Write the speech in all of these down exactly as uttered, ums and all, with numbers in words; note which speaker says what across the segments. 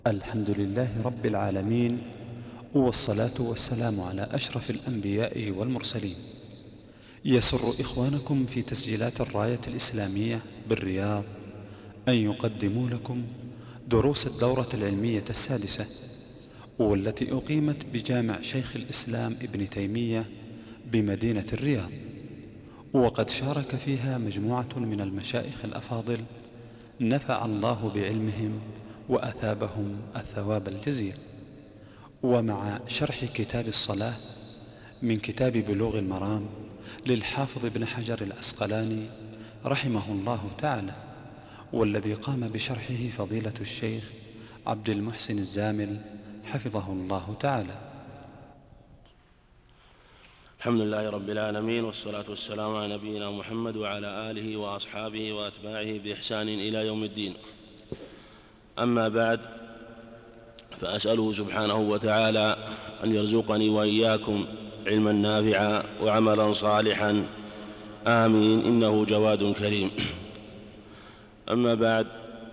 Speaker 1: الحمد لله رب العالمين، والصلاة والسلام على أشرف الأنبياء والمرسلين. يسر إخوانكم في تسجيلات الراية الإسلامية بالرياض أن يقدموا لكم دروس الدورة العلمية السادسة، والتي أقيمت بجامع شيخ الإسلام ابن تيمية بمدينة الرياض، وقد شارك فيها مجموعة من المشايخ الأفاضل نفع الله بعلمهم وأثابهم الثواب الجزيل. ومع شرح كتاب الصلاة من كتاب بلوغ المرام للحافظ ابن حجر العسقلاني رحمه الله تعالى، والذي قام بشرحه فضيلة الشيخ عبد المحسن الزامل حفظه الله تعالى.
Speaker 2: الحمد لله رب العالمين، والصلاة والسلام على نبينا محمد وعلى آله وأصحابه وأتباعه بإحسان إلى يوم الدين. أما بعد، فأسأله سبحانه وتعالى أن يرزقني وإياكم علما نافعا وعملا صالحا، آمين، إنه جواد كريم. أما بعد،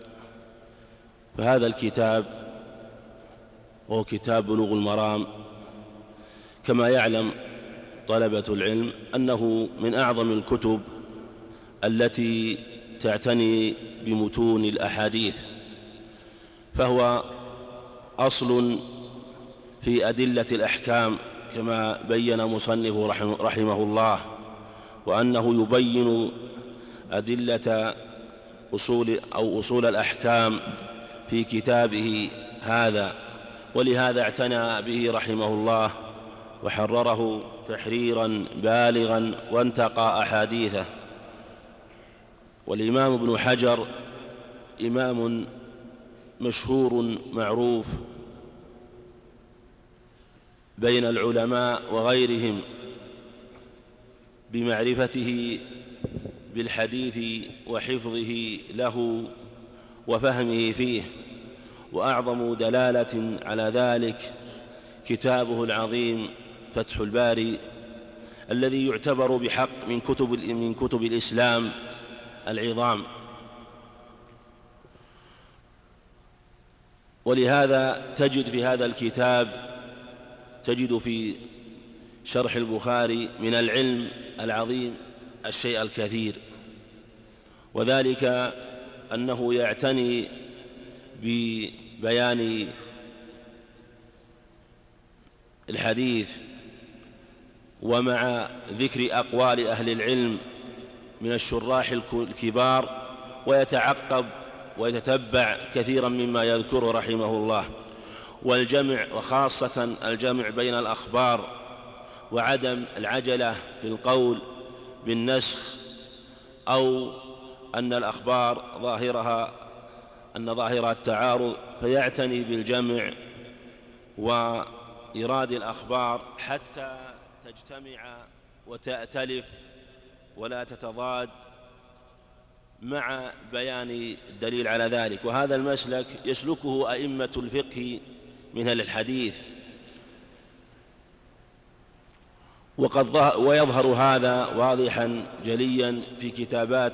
Speaker 2: فهذا الكتاب هو كتاب بلوغ المرام. كما يعلم طلبة العلم أنه من أعظم الكتب التي تعتني بمتون الأحاديث، فهو أصل في أدلة الأحكام كما بين مصنفه رحمه الله، وأنه يبين أدلة أصول أو أصول الأحكام في كتابه هذا، ولهذا اعتنى به رحمه الله وحرره تحريرا بالغا وانتقى أحاديثه. والإمام ابن حجر إمام مشهور معروف بين العلماء وغيرهم بمعرفته بالحديث وحفظه له وفهمه فيه، وأعظم دلالة على ذلك كتابه العظيم فتح الباري، الذي يعتبر بحق من كتب من كتب الإسلام العظام. ولهذا تجد في هذا الكتاب تجد في شرح البخاري من العلم العظيم الشيء الكثير، وذلك أنه يعتني ببيان الحديث ومع ذكر أقوال أهل العلم من الشراح الكبار، ويتعقب ويتتبع كثيرا مما يذكره رحمه الله، والجمع وخاصة الجمع بين الأخبار وعدم العجلة في القول بالنسخ، أو أن الأخبار ظاهرها أن ظاهرها التعارض، فيعتني بالجمع وإيراد الأخبار حتى تجتمع وتأتلف ولا تتضاد، مع بيان الدليل على ذلك. وهذا المسلك يسلكه أئمة الفقه من أهل الحديث، وقد ويظهر هذا واضحا جليا في كتابات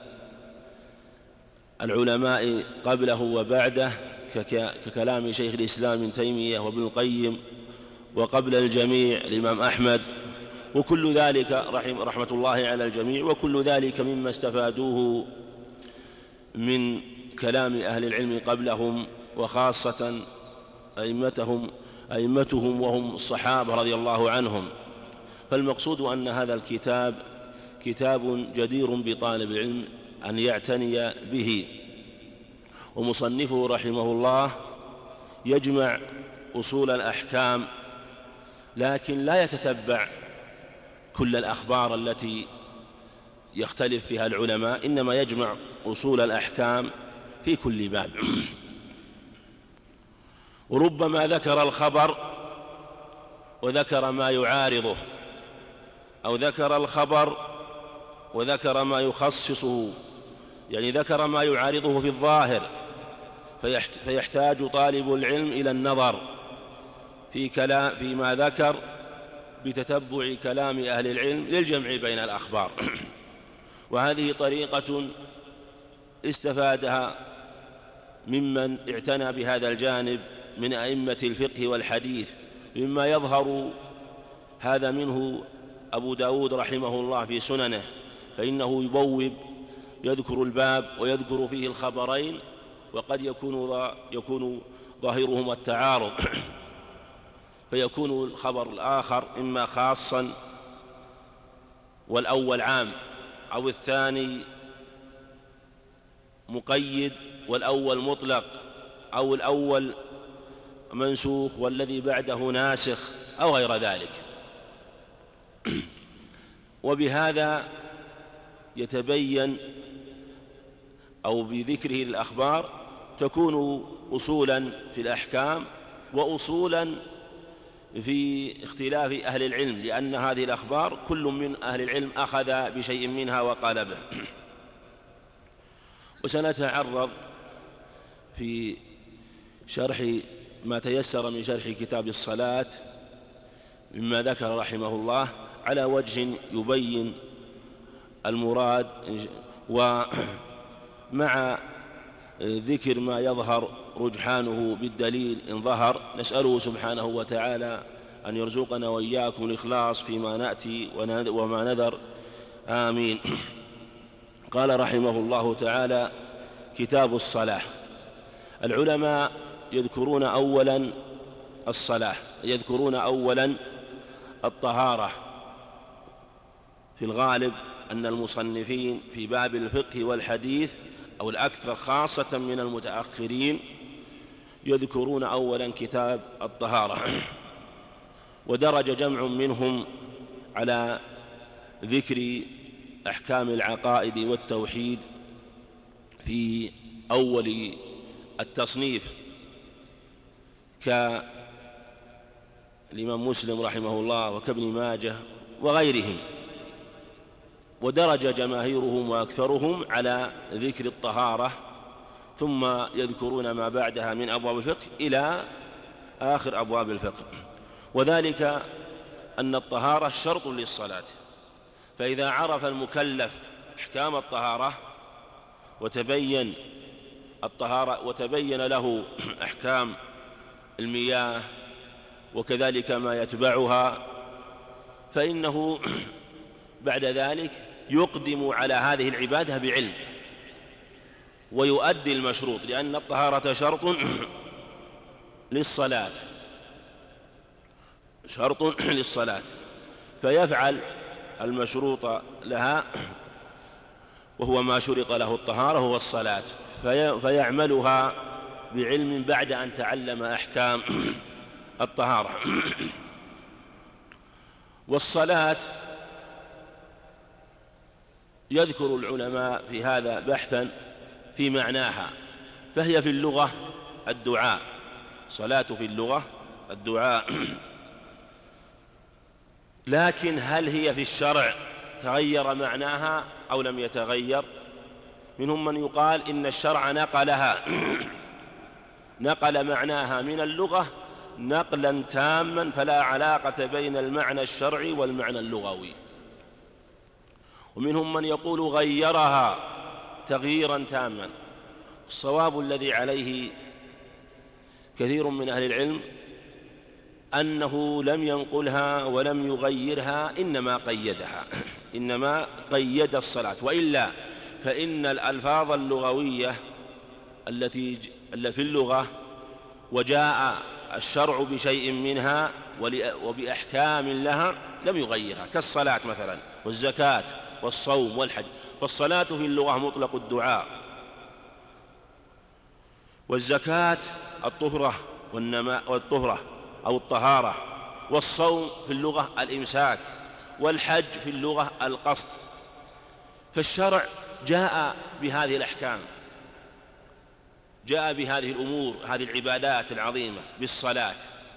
Speaker 2: العلماء قبله وبعده، ككلام شيخ الإسلام ابن تيمية وابن القيم، وقبل الجميع الإمام أحمد، وكل ذلك رحمة الله على الجميع، وكل ذلك مما استفادوه من كلام أهل العلم قبلهم، وخاصة أئمتهم أئمتهم وهم الصحابة رضي الله عنهم. فالمقصود أن هذا الكتاب كتاب جدير بطالب العلم أن يعتني به. ومصنفه رحمه الله يجمع أصول الأحكام، لكن لا يتتبع كل الأخبار التي يختلف فيها العلماء، إنما يجمع أصول الأحكام في كل باب. وربما ذكر الخبر وذكر ما يعارضه، أو ذكر الخبر وذكر ما يخصصه، يعني ذكر ما يعارضه في الظاهر، فيحتاج طالب العلم إلى النظر في كلام فيما ذكر بتتبع كلام أهل العلم للجمع بين الأخبار. وهذه طريقة استفادها ممن اعتنى بهذا الجانب من أئمة الفقه والحديث. مما يظهر هذا منه أبو داود رحمه الله في سننه، فإنه يبوب يذكر الباب ويذكر فيه الخبرين، وقد يكون يكون ظاهرهما التعارض، فيكون الخبر الآخر إما خاصا والأول عام، أو الثاني مقيد والأول مطلق، أو الأول منسوخ والذي بعده ناسخ، أو غير ذلك. وبهذا يتبين، أو بذكره للأخبار تكون أصولا في الأحكام وأصولا في اختلاف أهل العلم، لأن هذه الأخبار كل من أهل العلم أخذ بشيء منها وقال به. وسنتعرض في شرح ما تيسر من شرح كتاب الصلاة مما ذكر رحمه الله على وجه يبين المراد، ومع ذكر ما يظهر رجحانه بالدليل إن ظهر. نسأله سبحانه وتعالى أن يرزقنا وإياكم الإخلاص فيما نأتي وما نذر، آمين. قال رحمه الله تعالى: كتاب الصلاة. العلماء يذكرون أولا الصلاة، يذكرون أولا الطهارة. في الغالب أن المصنفين في باب الفقه والحديث أو الأكثر خاصة من المتأخرين يذكرون أولا كتاب الطهارة، ودرج جمع منهم على ذكر أحكام العقائد والتوحيد في أول التصنيف، كالإمام مسلم رحمه الله وكابن ماجه وغيرهم. ودرج جماهيرهم وأكثرهم على ذكر الطهارة، ثم يذكرون ما بعدها من أبواب الفقه إلى آخر أبواب الفقه. وذلك أن الطهارة شرط للصلاة، فإذا عرف المكلف أحكام الطهارة وتبين الطهارة وتبين له أحكام المياه وكذلك ما يتبعها، فإنه بعد ذلك يقدم على هذه العبادة بعلم ويؤدي المشروط، لأن الطهارة شرط للصلاة، شرط للصلاة، فيفعل المشروط لها وهو ما شرط له الطهارة هو الصلاة، في فيعملها بعلم بعد أن تعلم أحكام الطهارة. والصلاة يذكر العلماء في هذا بحثا في معناها، فهي في اللغة الدعاء، صلاة في اللغة الدعاء. لكن هل هي في الشرع تغير معناها أو لم يتغير؟ منهم من يقال إن الشرع نقلها نقل معناها من اللغة نقلا تاما، فلا علاقة بين المعنى الشرعي والمعنى اللغوي. ومنهم من يقول غيرها تغييرا تاما. الصواب الذي عليه كثير من أهل العلم أنه لم ينقلها ولم يغيرها، إنما قيدها إنما قيد الصلاة. وإلا فإن الألفاظ اللغوية التي في اللغة وجاء الشرع بشيء منها وبأحكام لها لم يغيرها، كالصلاة مثلا والزكاة والصوم والحج. فالصلاة في اللغة مطلق الدعاء، والزكاة الطهرة والنماء والطهرة أو الطهارة، والصوم في اللغة الإمساك، والحج في اللغة القصد. فالشرع جاء بهذه الأحكام، جاء بهذه الأمور، هذه العبادات العظيمة، بالصلاة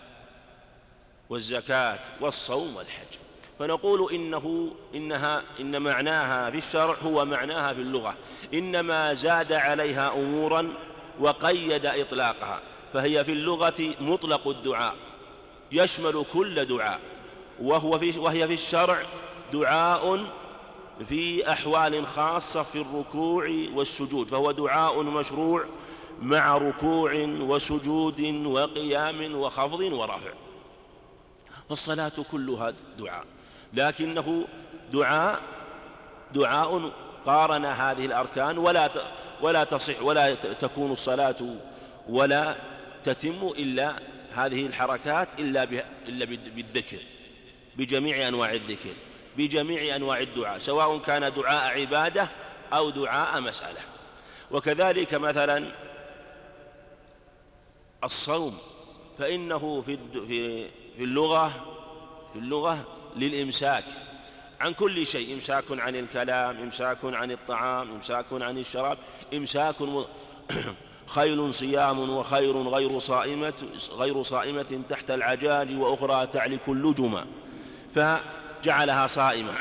Speaker 2: والزكاة والصوم والحج. فنقول إنه إنها إن معناها في الشرع هو معناها في اللغة، إنما زاد عليها أمورا وقيد إطلاقها. فهي في اللغة مطلق الدعاء يشمل كل دعاء، وهو في وهي في الشرع دعاء في أحوال خاصة في الركوع والسجود، فهو دعاء مشروع مع ركوع وسجود وقيام وخفض ورفع. فالصلاة كلها دعاء، لكنه دعاء دعاء قارن هذه الأركان، ولا ولا تصح ولا تكون الصلاة ولا تتم إلا هذه الحركات إلا إلا بالذكر، بجميع أنواع الذكر، بجميع أنواع الدعاء، سواء كان دعاء عبادة أو دعاء مسألة. وكذلك مثلا الصوم، فإنه في في اللغة في اللغة للإمساك عن كل شيء، إمساك عن الكلام، إمساك عن الطعام، إمساك عن الشراب، إمساك خيل صيام وخير غير صائمة غير صائمة تحت العجاج وأخرى تعلك اللجم، فجعلها صائمة.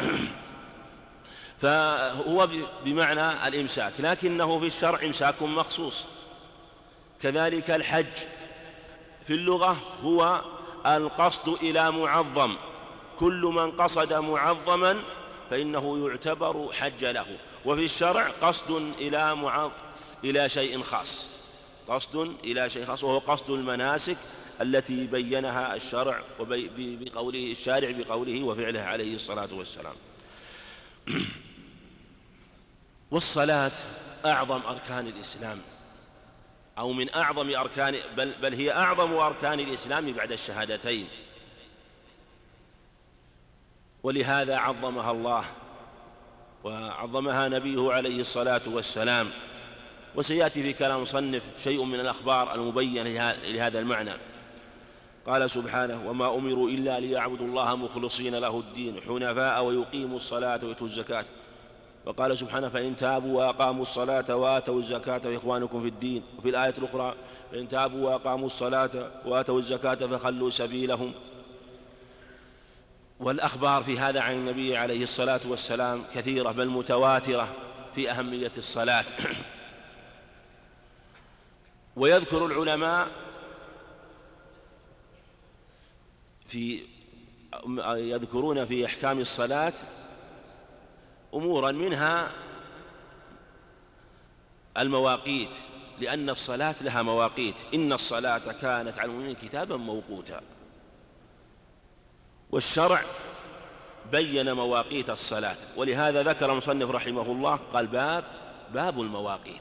Speaker 2: فهو بمعنى الإمساك، لكنه في الشرع إمساك مخصوص. كذلك الحج في اللغة هو القصد إلى معظم، كل من قصد معظما فإنه يعتبر حج له. وفي الشرع قصد إلى معظم إلى شيء خاص، قصد إلى شيء خاص، وهو قصد المناسك التي بينها الشرع بقوله الشارع بقوله وفعله عليه الصلاة والسلام. والصلاة أعظم أركان الإسلام، أو من أعظم أركان بل, بل هي أعظم أركان الإسلام بعد الشهادتين، ولهذا عظمها الله وعظمها نبيه عليه الصلاة والسلام. وسيأتي في كلام مصنف شيء من الأخبار المبين لهذا المعنى. قال سبحانه: وما أمروا إلا ليعبدوا الله مخلصين له الدين حنفاء ويقيموا الصلاة ويؤتوا الزكاة. وقال سبحانه: فإن تابوا وأقاموا الصلاة وآتوا الزكاة فإخوانكم في الدين. وفي الآية الأخرى: فإن تابوا وأقاموا الصلاة وآتوا الزكاة فخلوا سبيلهم. والأخبار في هذا عن النبي عليه الصلاة والسلام كثيرة بل متواترة في أهمية الصلاة. ويذكر العلماء في يذكرون في أحكام الصلاة أمورا منها المواقيت، لأن الصلاة لها مواقيت، إن الصلاة كانت على المؤمنين كتابا موقوتا. والشرع بين مواقيت الصلاة، ولهذا ذكر المصنف رحمه الله قال باب باب المواقيت.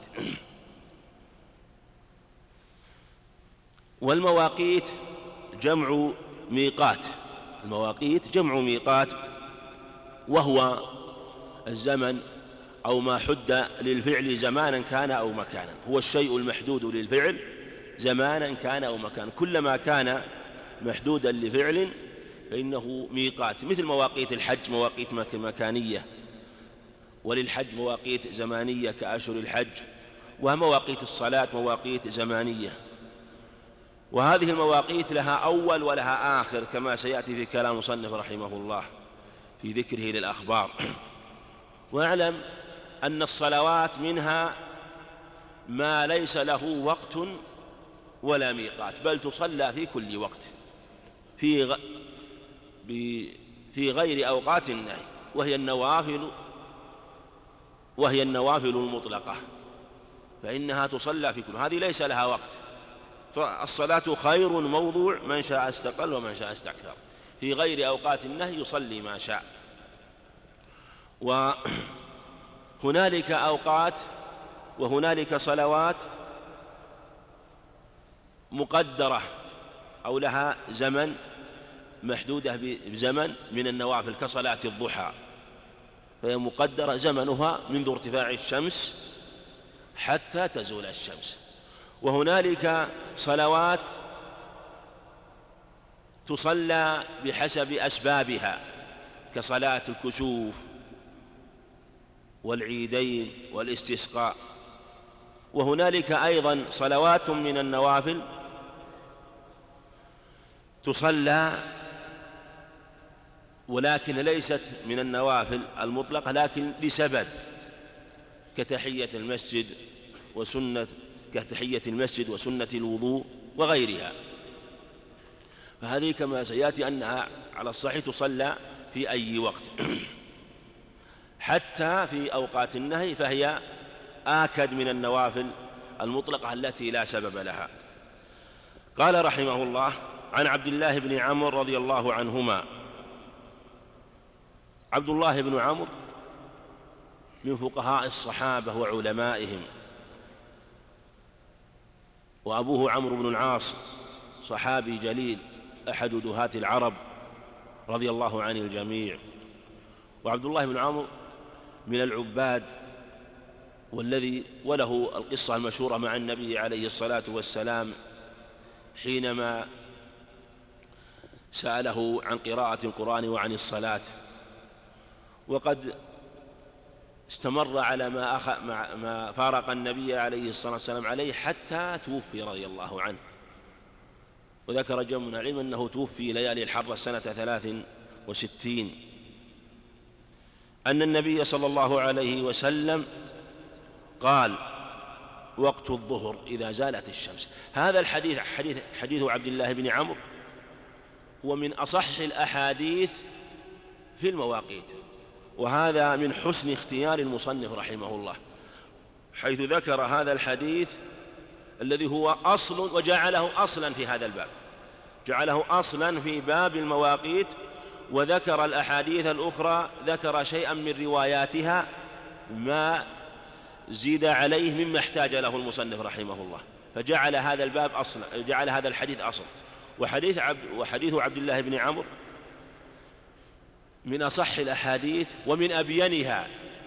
Speaker 2: والمواقيت جمع ميقات، المواقيت جمع ميقات، وهو الزمن أو ما حد للفعل زمانا كان أو مكانا، هو الشيء المحدود للفعل زمانا كان أو مكانا، كلما كان محدودا لفعل فإنه ميقات. مثل مواقيت الحج مواقيت مكانية، وللحج مواقيت زمانية كأشهر الحج، ومواقيت الصلاة مواقيت زمانية. وهذه المواقيت لها أول ولها آخر، كما سيأتي في كلام المصنف رحمه الله في ذكره للأخبار. واعلم أن الصلوات منها ما ليس له وقت ولا ميقات، بل تصلى في كل وقت في غ... في غير أوقات النهي، وهي النوافل وهي النوافل المطلقة، فإنها تصلى في كل، هذه ليس لها وقت. الصلاة خير موضوع، من شاء استقل ومن شاء استكثر، في غير أوقات النهي يصلي ما شاء. وهنالك أوقات وهنالك صلوات مقدرة أو لها زمن محدودة بزمن من النوافل كصلاة الضحى، فهي مقدرة زمنها منذ ارتفاع الشمس حتى تزول الشمس. وهنالك صلوات تصلى بحسب أسبابها كصلاة الكسوف والعيدين والاستسقاء. وهنالك أيضا صلوات من النوافل تصلى ولكن ليست من النوافل المطلقة، لكن لسبب كتحية المسجد وسنة كتحية المسجد وسنة الوضوء وغيرها، فهذه كما سيأتي أنها على الصحيح تصلى في أي وقت. حتى في أوقات النهي فهي آكد من النوافل المطلقة التي لا سبب لها. قال رحمه الله: عن عبد الله بن عمرو رضي الله عنهما. عبد الله بن عمرو من فقهاء الصحابة وعلمائهم، وأبوه عمرو بن العاص صحابي جليل أحد دهاة العرب رضي الله عن الجميع. وعبد الله بن عمرو من العباد، والذي وله القصة المشهورة مع النبي عليه الصلاة والسلام حينما سأله عن قراءة القرآن وعن الصلاة، وقد استمر على ما, أخ... ما فارق النبي عليه الصلاة والسلام عليه حتى توفي رضي الله عنه. وذكر جمع من العلم أنه توفي ليالي الحر سنة ثلاث وستين، أن النبي صلى الله عليه وسلم قال: وقت الظهر إذا زالت الشمس. هذا الحديث حديث, حديث عبد الله بن عمرو هو من أصح الأحاديث في المواقيت، وهذا من حسن اختيار المصنف رحمه الله، حيث ذكر هذا الحديث الذي هو أصل وجعله أصلا في هذا الباب، جعله أصلا في باب المواقيت، وذكر الأحاديث الأخرى، ذكر شيئا من رواياتها ما زيد عليه مما احتاج له المصنف رحمه الله، فجعل هذا الباب أصلا، جعل هذا الحديث أصل. وحديث عبد, وحديث عبد الله بن عمرو من أصح الأحاديث ومن أبينها،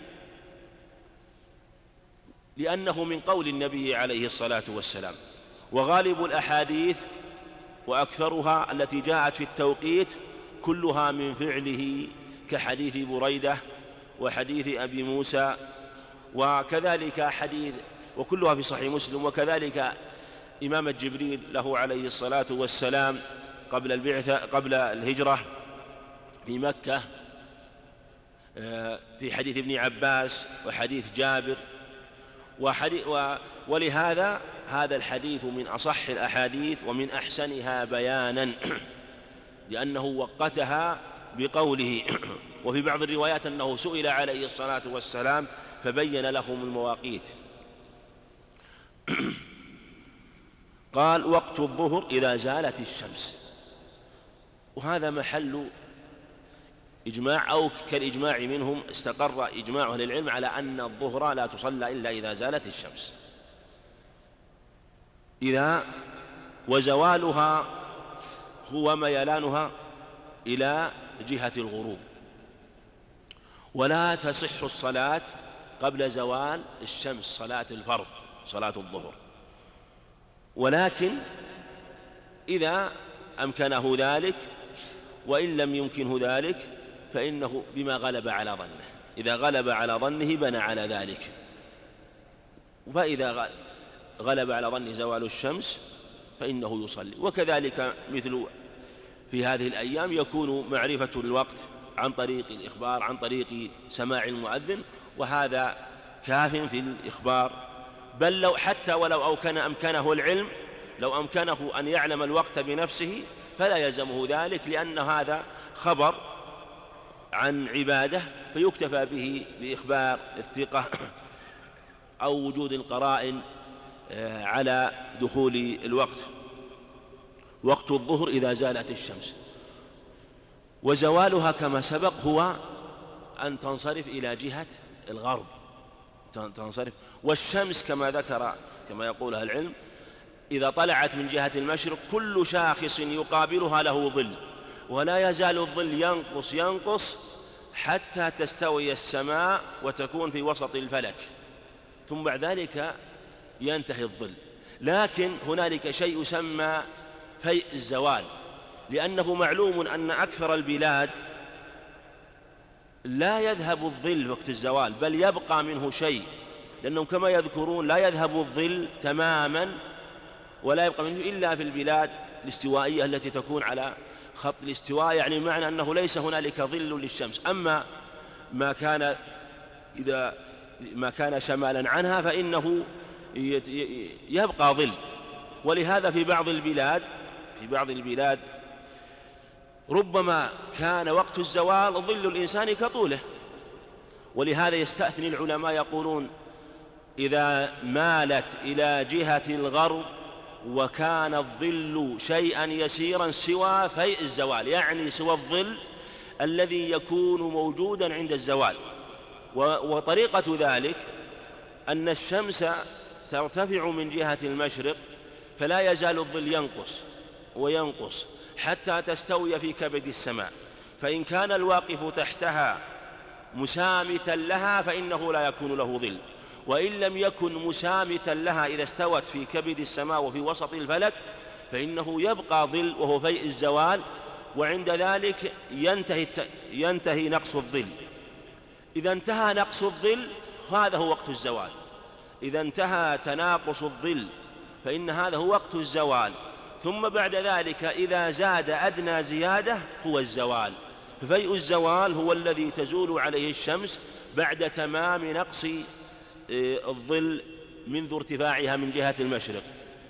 Speaker 2: لأنه من قول النبي عليه الصلاة والسلام. وغالب الأحاديث وأكثرها التي جاءت في التوقيت كلها من فعله، كحديث بريدة وحديث أبي موسى، وكذلك حديث، وكلها في صحيح مسلم، وكذلك إمامة جبريل له عليه الصلاة والسلام قبل البعثة قبل الهجرة في مكة، في حديث ابن عباس وحديث جابر وحديث و ولهذا هذا الحديث من أصح الأحاديث ومن أحسنها بيانا، لأنه وقتها بقوله. وفي بعض الروايات أنه سئل عليه الصلاة والسلام فبين لهم المواقيت. قال: وقت الظهر إذا زالت الشمس. وهذا محل إجماع، أو كالإجماع منهم، استقر إجماع أهل العلم على أن الظهر لا تصلى إلا إذا زالت الشمس. إذا وزوالها هو ميلانها إلى جهة الغروب، ولا تصح الصلاة قبل زوال الشمس، صلاة الفرض صلاة الظهر. ولكن إذا أمكنه ذلك، وإن لم يمكنه ذلك فإنه بما غلب على ظنه، إذا غلب على ظنه بنى على ذلك. فإذا غلب على ظنه زوال الشمس فإنه يصلي. وكذلك مثل في هذه الأيام يكون معرفة الوقت عن طريق الإخبار، عن طريق سماع المؤذن، وهذا كاف في الإخبار. بل لو حتى ولو أمكن أمكنه العلم، لو أمكنه أن يعلم الوقت بنفسه فلا يلزمه ذلك، لأن هذا خبر عن عبادة فيكتفى به بإخبار الثقة أو وجود القرائن على دخول الوقت. وقت الظهر إذا زالت الشمس، وزوالها كما سبق هو أن تنصرف إلى جهة الغرب، تنصرف. والشمس كما ذكر كما يقول أهل العلم إذا طلعت من جهة المشرق كل شاخص يقابلها له ظل، ولا يزال الظل ينقص ينقص حتى تستوي السماء وتكون في وسط الفلك، ثم بعد ذلك ينتهي الظل. لكن هنالك شيء يسمى فيء الزوال، لأنه معلوم أن أكثر البلاد لا يذهب الظل وقت الزوال، بل يبقى منه شيء، لأنهم كما يذكرون لا يذهب الظل تماما ولا يبقى منه إلا في البلاد الاستوائية التي تكون على خط الاستواء، يعني معنى أنه ليس هنالك ظل للشمس. أما ما كان إذا ما كان شمالا عنها فإنه يبقى ظل. ولهذا في بعض البلاد في بعض البلاد ربما كان وقت الزوال ظل الإنسان كطوله، ولهذا يستأثني العلماء يقولون إذا مالت إلى جهة الغرب وكان الظل شيئا يسيرا سوى فيء الزوال، يعني سوى الظل الذي يكون موجودا عند الزوال. وطريقة ذلك أن الشمس ترتفع من جهة المشرق، فلا يزال الظل ينقص وينقص حتى تستوي في كبد السماء، فإن كان الواقف تحتها مسامتا لها فإنه لا يكون له ظل، وإن لم يكن مسامتا لها إذا استوت في كبد السماء وفي وسط الفلك فإنه يبقى ظل وهو فيء الزوال، وعند ذلك ينتهي, ينتهي نقص الظل. إذا انتهى نقص الظل هذا هو وقت الزوال. إذا انتهى تناقص الظل فإن هذا هو وقت الزوال. ثم بعد ذلك إذا زاد أدنى زيادة هو الزوال، ففيء الزوال هو الذي تزول عليه الشمس بعد تمام نقص الظل منذ ارتفاعها من جهة المشرق.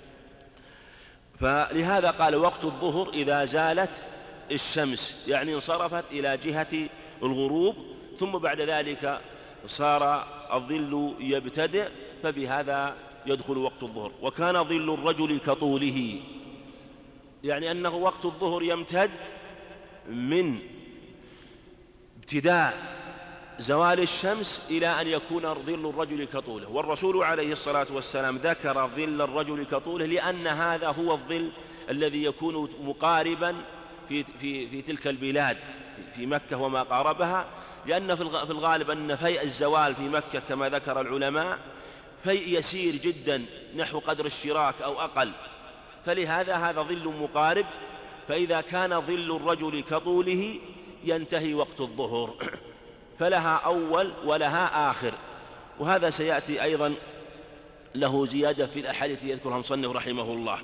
Speaker 2: فلهذا قال وقت الظهر إذا زالت الشمس، يعني انصرفت إلى جهة الغروب، ثم بعد ذلك صار الظل يبتدئ، فبهذا يدخل وقت الظهر. وكان ظل الرجل كطوله، يعني أنه وقت الظهر يمتد من ابتداء زوال الشمس إلى أن يكون ظل الرجل كطوله. والرسول عليه الصلاة والسلام ذكر ظل الرجل كطوله لأن هذا هو الظل الذي يكون مقاربا في, في, في تلك البلاد في مكة وما قاربها، لأن في الغالب أن فيء الزوال في مكة كما ذكر العلماء فيء يسير جدا نحو قدر الشراك أو أقل، فلهذا هذا ظل مقارب. فإذا كان ظل الرجل كطوله ينتهي وقت الظهر، فلها أول ولها آخر. وهذا سيأتي أيضا له زيادة في الأحاديث يذكرها مصنف رحمه الله.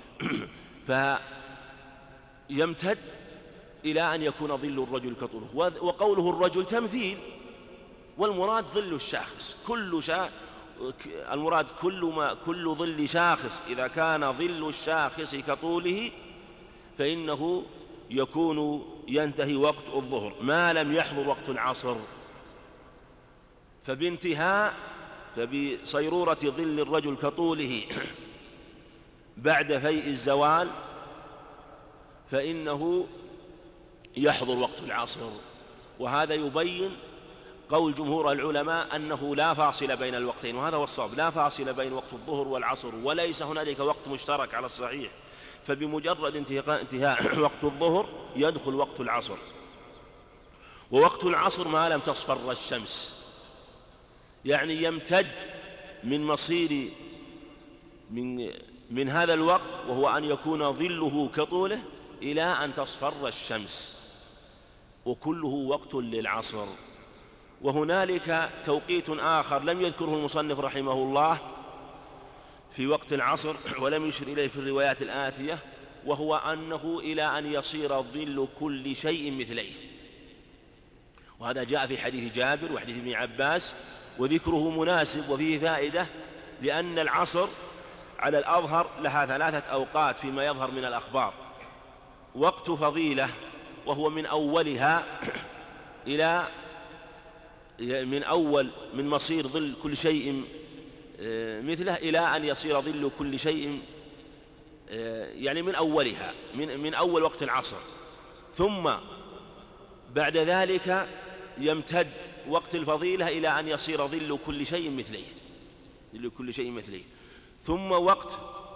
Speaker 2: فيمتد إلى أن يكون ظل الرجل كطوله. وقوله الرجل تمثيل، والمراد ظل الشاخص، كل شا... المراد كل ما كل ظل شاخص إذا كان ظل الشاخص كطوله فإنه يكون ينتهي وقت الظهر ما لم يحضر وقت العصر. فبانتهاء فبصيرورة ظل الرجل كطوله بعد فيء الزوال فإنه يحضر وقت العصر. وهذا يبين قول جمهور العلماء أنه لا فاصل بين الوقتين، وهذا هو الصواب، لا فاصل بين وقت الظهر والعصر، وليس هنالك وقت مشترك على الصحيح، فبمجرد انتهاء وقت الظهر يدخل وقت العصر. ووقت العصر ما لم تصفر الشمس، يعني يمتد من مصير من, من هذا الوقت وهو أن يكون ظله كطوله إلى أن تصفر الشمس، وكله وقت للعصر. وهنالك توقيت آخر لم يذكره المصنف رحمه الله في وقت العصر ولم يشر إليه في الروايات الآتية، وهو أنه إلى أن يصير ظل كل شيء مثليه. وهذا جاء في حديث جابر وحديث ابن عباس، وذكره مناسب وفيه فائدة، لأن العصر على الأظهر لها ثلاثة أوقات فيما يظهر من الأخبار: وقت فضيلة وهو من أولها إلى من أول من مصير ظل كل شيء مثله إلى أن يصير ظل كل شيء، يعني من أولها من, من أول وقت العصر. ثم بعد ذلك يمتد وقت الفضيلة إلى أن يصير ظل كل شيء مثله ظل كل شيء مثله ثم وقت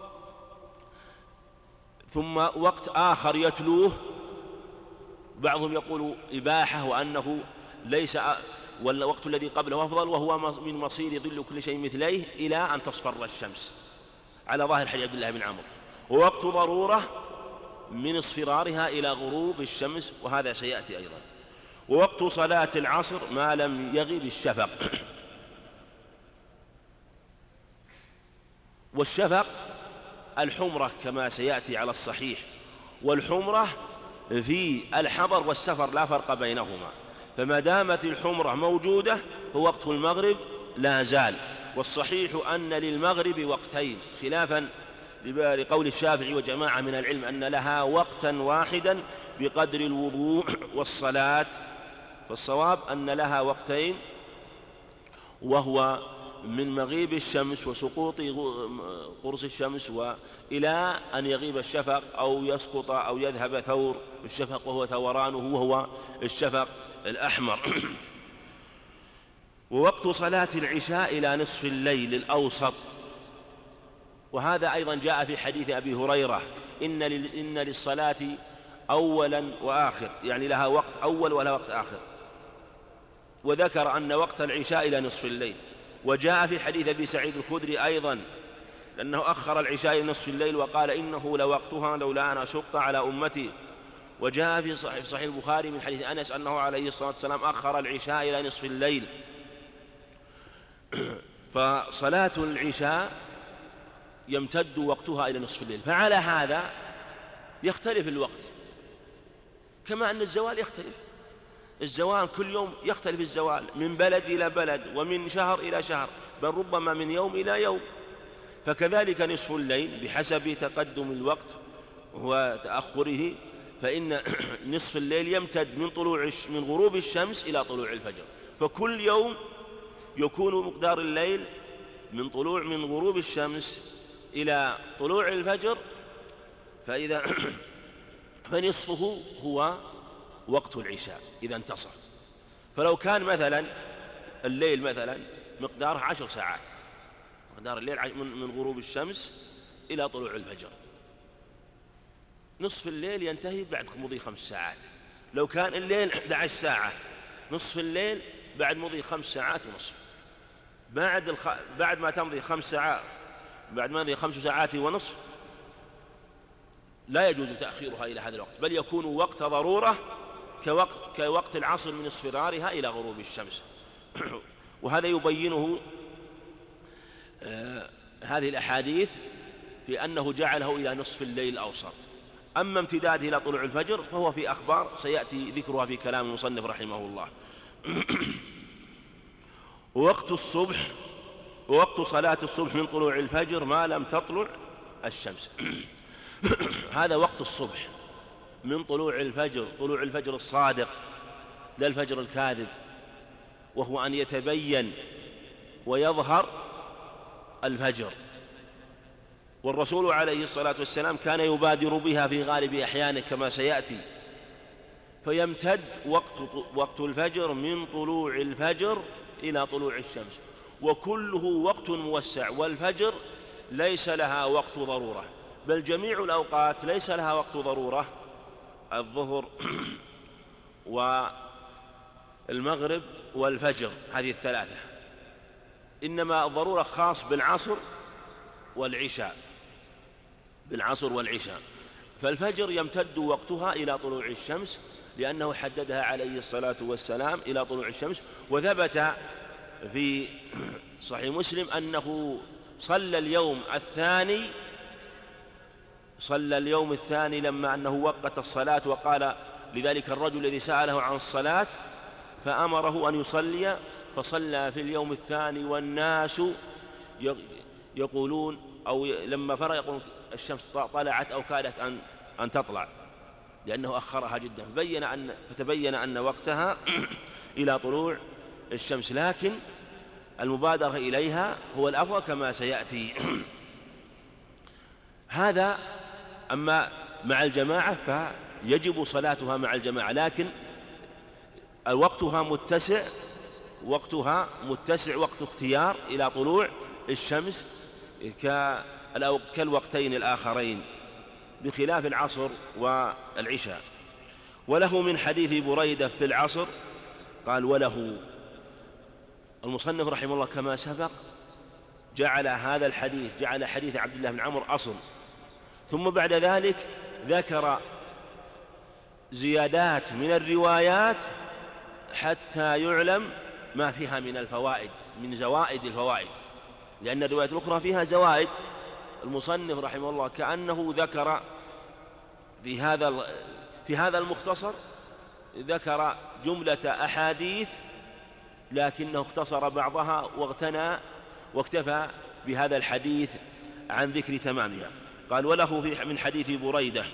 Speaker 2: ثم وقت آخر يتلوه، بعضهم يقول إباحة وأنه ليس والوقت الذي قبله أفضل، وهو من مصير ظل كل شيء مثليه إلى أن تصفر الشمس على ظاهر حديث عبد الله بن عمرو. ووقت ضرورة من اصفرارها إلى غروب الشمس، وهذا سيأتي أيضا. ووقت صلاة العصر ما لم يغب الشفق. والشفق الحمرة كما سيأتي على الصحيح، والحمرة في الحضر والسفر لا فرق بينهما، فما دامت الحمرة موجودة فوقت المغرب لا زال. والصحيح أن للمغرب وقتين، خلافا لقول الشافعي وجماعة من العلم أن لها وقتا واحدا بقدر الوضوء والصلاة، فالصواب أن لها وقتين، وهو من مغيب الشمس وسقوط قرص الشمس وإلى أن يغيب الشفق أو يسقط أو يذهب ثور الشفق وهو ثورانه وهو الشفق الأحمر. ووقت صلاة العشاء إلى نصف الليل الأوسط، وهذا أيضا جاء في حديث أبي هريرة إن, إن للصلاة أولا وآخر، يعني لها وقت أول ولها وقت آخر، وذكر أن وقت العشاء إلى نصف الليل. وجاء في حديث أبي سعيد الخدري أيضا لأنه أخر العشاء إلى نصف الليل وقال إنه لوقتها لولا أن أشق على أمتي. وجاء في صحيح, صحيح البخاري من حديث أنس أنه عليه الصلاة والسلام أخر العشاء إلى نصف الليل. فصلاة العشاء يمتد وقتها إلى نصف الليل، فعلى هذا يختلف الوقت، كما أن الزوال يختلف. الزوال كل يوم يختلف الزوال من بلد إلى بلد ومن شهر إلى شهر، بل ربما من يوم إلى يوم. فكذلك نصف الليل بحسب تقدم الوقت وتأخره، فإن نصف الليل يمتد من طلوع من غروب الشمس إلى طلوع الفجر، فكل يوم يكون مقدار الليل من طلوع من غروب الشمس إلى طلوع الفجر، فإذا فنصفه هو وقت العشاء إذا انتصف. فلو كان مثلا الليل مثلا مقداره عشر ساعات، مقدار الليل من غروب الشمس إلى طلوع الفجر، نصف الليل ينتهي بعد مضي خمس ساعات. لو كان الليل أحد عشر ساعة، نصف الليل بعد مضي خمس ساعات ونصف. بعد الخ... بعد ما تمضي خمس ساعات بعد ما تمضي خمس ساعات ونصف لا يجوز تأخيرها إلى هذا الوقت، بل يكون وقت ضرورة كوقت, كوقت العصر من اصفرارها إلى غروب الشمس. وهذا يبينه آه هذه الأحاديث في أنه جعله إلى نصف الليل الأوسط. أما امتداده إلى طلوع الفجر فهو في أخبار سيأتي ذكرها في كلام المصنف رحمه الله. ووقت الصبح ووقت صلاة الصبح من طلوع الفجر ما لم تطلع الشمس. هذا وقت الصبح من طلوع الفجر، طلوع الفجر الصادق لا الفجر الكاذب، وهو أن يتبين ويظهر الفجر. والرسول عليه الصلاة والسلام كان يبادر بها في غالب أحيانه كما سيأتي، فيمتد وقت, وقت الفجر من طلوع الفجر إلى طلوع الشمس، وكله وقت موسع. والفجر ليس لها وقت ضرورة، بل جميع الأوقات ليس لها وقت ضرورة، الظهر والمغرب والفجر هذه الثلاثة، إنما الضرورة خاص بالعصر والعشاء بالعصر والعشاء. فالفجر يمتد وقتها إلى طلوع الشمس لأنه حددها عليه الصلاة والسلام إلى طلوع الشمس. وثبت في صحيح مسلم أنه صلى اليوم الثاني صلى اليوم الثاني لما أنه وقت الصلاة وقال لذلك الرجل الذي سأله عن الصلاة فأمره أن يصلي، فصلى في اليوم الثاني والناس يقولون أو لما فرغ يقولون الشمس طلعت أو كادت أن أن تطلع، لأنه أخرها جدا، فبين أن فتبين أن وقتها إلى طلوع الشمس، لكن المبادرة إليها هو الأفضل كما سيأتي. هذا أما مع الجماعة فيجب صلاتها مع الجماعة، لكن وقتها متسع وقتها متسع وقت اختيار إلى طلوع الشمس كالوقتين الآخرين بخلاف العصر والعشاء. وله من حديث بريدة في العصر قال وله المصنف رحمه الله كما سبق جعل هذا الحديث جعل حديث عبد الله بن عمرو أصل، ثم بعد ذلك ذكر زيادات من الروايات حتى يعلم ما فيها من الفوائد من زوائد الفوائد، لأن الروايات الأخرى فيها زوائد. المصنف رحمه الله كأنه ذكر في هذا في هذا المختصر ذكر جملة أحاديث لكنه اختصر بعضها واغتنى واكتفى بهذا الحديث عن ذكر تمامها. قال وله في من حديث بريدة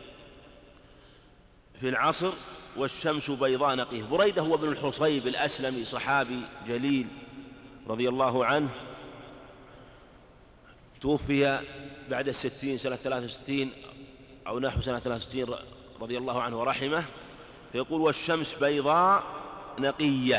Speaker 2: في العصر والشمس بيضاء نقيه. بريدة هو ابن الحصيب الأسلمي صحابي جليل رضي الله عنه توفي بعد الستين سنة ثلاثة وستين أو نحو سنة ثلاثة وستين رضي الله عنه ورحمه، فيقول: والشمس بيضاء نقية.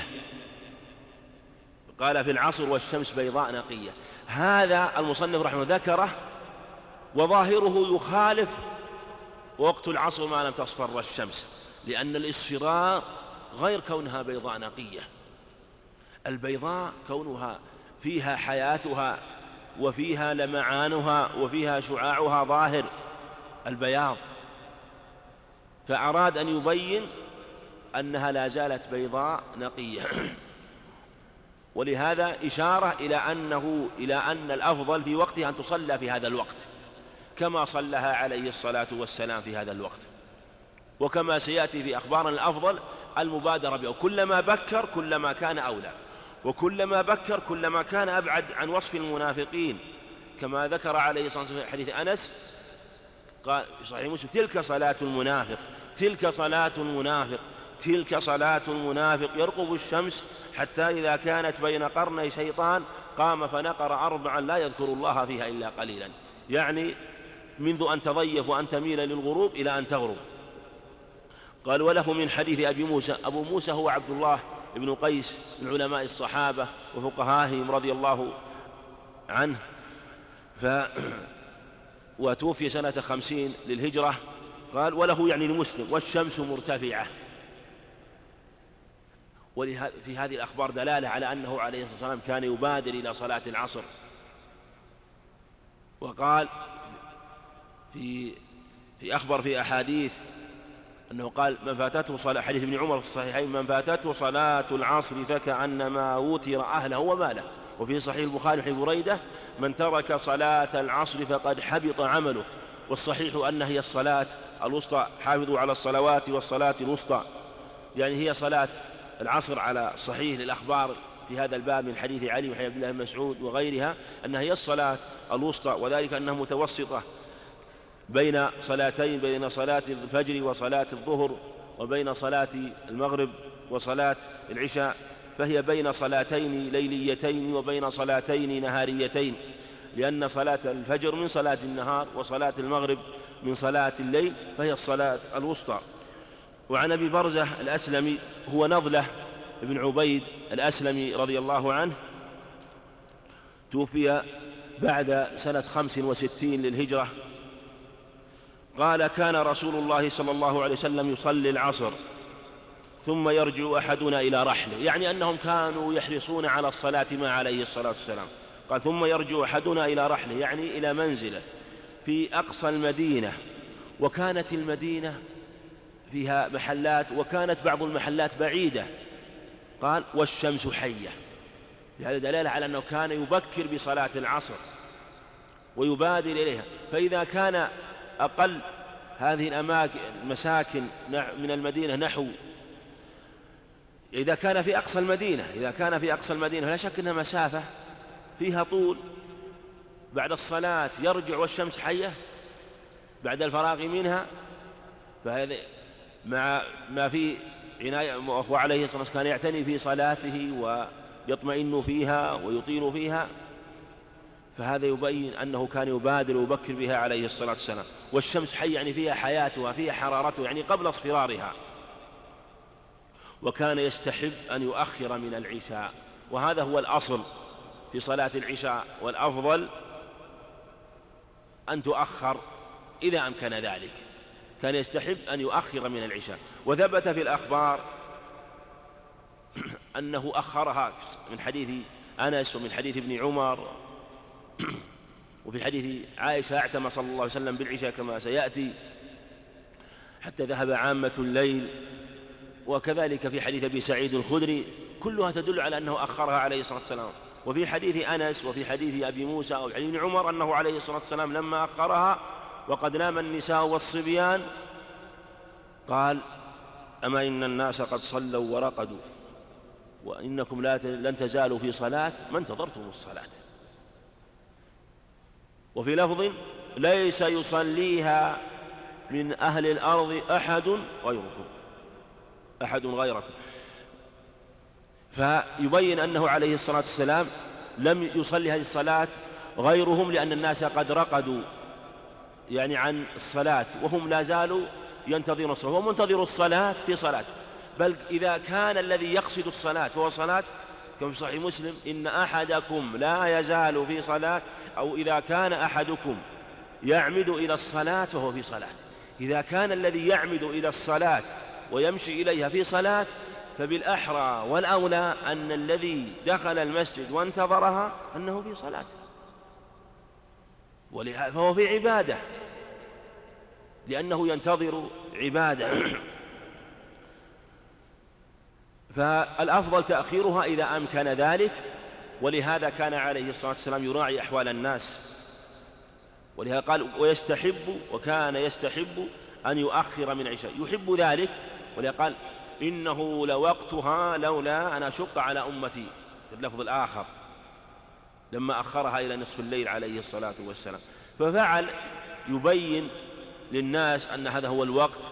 Speaker 2: قال في العصر: والشمس بيضاء نقية. هذا المصنف رحمه ذكره وظاهره يخالف وقت العصر ما لم تصفر الشمس، لأن الإصفرار غير كونها بيضاء نقية. البيضاء كونها فيها حياتها وفيها لمعانها وفيها شعاعها ظاهر البياض، فأراد أن يبين أنها لا زالت بيضاء نقية. ولهذا إشارة إلى أنه إلى أن الأفضل في وقتها أن تصلى في هذا الوقت كما صلىها عليه الصلاة والسلام في هذا الوقت، وكما سيأتي في أخبارنا الأفضل المبادرة به، كلما بكر كلما كان أولى، وكلما بكر كلما كان أبعد عن وصف المنافقين، كما ذكر عليه الصلاة والسلام في حديث أنس قال في صحيح مسلم: تلك صلاة المنافق، تلك صلاة المنافق، تلك صلاة المنافق، يرقب الشمس حتى إذا كانت بين قرني شيطان قام فنقر أربعا لا يذكر الله فيها إلا قليلا، يعني منذ أن تضيف وأن تميل للغروب إلى أن تغرب. قال: وله من حديث أبي موسى. أبو موسى هو عبد الله بن قيس من علماء الصحابة وفقهائهم رضي الله عنه، ف وتوفي سنة خمسين للهجرة. قال: وله يعني لمسلم: والشمس مرتفعة. وفي هذه الأخبار دلالة على أنه عليه الصلاة والسلام كان يبادر إلى صلاة العصر. وقال في في أخبر في أحاديث أنه قال: من فاتته صلاة، حديث ابن عمر في الصحيحين: من فاتته صلاة العصر فكأنما وتر أهله وماله. وفي صحيح البخاري حديث بريدة: من ترك صلاة العصر فقد حبط عمله. والصحيح أن هي الصلاة الوسطى، حافظوا على الصلوات والصلاة الوسطى، يعني هي صلاة العصر على الصحيح للأخبار في هذا الباب من حديث علي وحديث عبد الله بن مسعود وغيرها أنها هي الصلاة الوسطى، وذلك أنها متوسطة بين صلاتين، بين صلاة الفجر وصلاة الظهر وبين صلاة المغرب وصلاة العشاء، فهي بين صلاتين ليليتين وبين صلاتين نهاريتين، لأن صلاة الفجر من صلاة النهار وصلاة المغرب من صلاة الليل، فهي الصلاة الوسطى. وعن أبي برزة الأسلمي هو نضلة بن عبيد الأسلمي رضي الله عنه، توفي بعد سنة خمس وستين للهجرة. قال: كان رسول الله صلى الله عليه وسلم يصلي العصر ثم يرجع أحدنا إلى رحله، يعني أنهم كانوا يحرصون على الصلاة مع عليه الصلاة والسلام. قال: ثم يرجع أحدنا إلى رحله، يعني إلى منزله في أقصى المدينة، وكانت المدينة فيها محلات وكانت بعض المحلات بعيدة. قال: والشمس حية. هذا دلالة على أنه كان يبكر بصلاة العصر ويبادر إليها. فإذا كان أقل هذه الأماكن المساكن من المدينة نحو، إذا كان في أقصى المدينة إذا كان في أقصى المدينة لا شك أنها مسافة فيها طول، بعد الصلاة يرجع والشمس حية بعد الفراغ منها، فهذا مع ما في عناية، وعليه الصلاة والسلام كان يعتني في صلاته ويطمئن فيها ويطيل فيها، فهذا يبين أنه كان يبادر ويبكر بها عليه الصلاة والسلام. والشمس حي يعني فيها حياتها، فيها حرارتها، يعني قبل اصفرارها. وكان يستحب أن يؤخر من العشاء، وهذا هو الأصل في صلاة العشاء، والأفضل أن تؤخر إذا أمكن ذلك. كان يستحب أن يؤخر من العشاء. وثبت في الأخبار أنه أخرها من حديث أنس ومن حديث ابن عمر، وفي حديث عائشة: اعتم صلى الله عليه وسلم بالعشاء كما سيأتي حتى ذهب عامة الليل. وكذلك في حديث أبي سعيد الخدري، كلها تدل على أنه أخرها عليه الصلاة والسلام. وفي حديث أنس وفي حديث أبي موسى وفي حديث ابن عمر أنه عليه الصلاة والسلام لما أخرها وقد نام النساء والصبيان قال: أما إن الناس قد صلوا ورقدوا وإنكم لا لن تزالوا في صلاة ما انتظرتم الصلاة. وفي لفظ: ليس يصليها من أهل الأرض أحد غيركم أحد غيركم. فيبين أنه عليه الصلاة والسلام لم يصلي هذه الصلاة غيرهم، لأن الناس قد رقدوا يعني عن الصلاة وهم لا زالوا ينتظرون الصلاة، هو منتظر الصلاة في صلاة. بل إذا كان الذي يقصد الصلاة فهو صلاة، كما في صحيح مسلم: إن أحدكم لا يزال في صلاة، أو إذا كان أحدكم يعمد إلى الصلاة فهو في صلاة. إذا كان الذي يعمد إلى الصلاة ويمشي إليها في صلاة، فبالأحرى والأولى أن الذي دخل المسجد وانتظرها أنه في صلاة، فهو في عبادة، لأنه ينتظر عبادة. فالأفضل تأخيرها إذا أمكن ذلك، ولهذا كان عليه الصلاة والسلام يراعي أحوال الناس، ولهذا قال: ويستحب، وكان يستحب أن يؤخر من عشاء، يحب ذلك. ولهذا قال: إنه لوقتها لولا أن أشق على أمتي، في اللفظ الآخر لما أخرها إلى نصف الليل عليه الصلاة والسلام، ففعل يبين للناس أن هذا هو الوقت.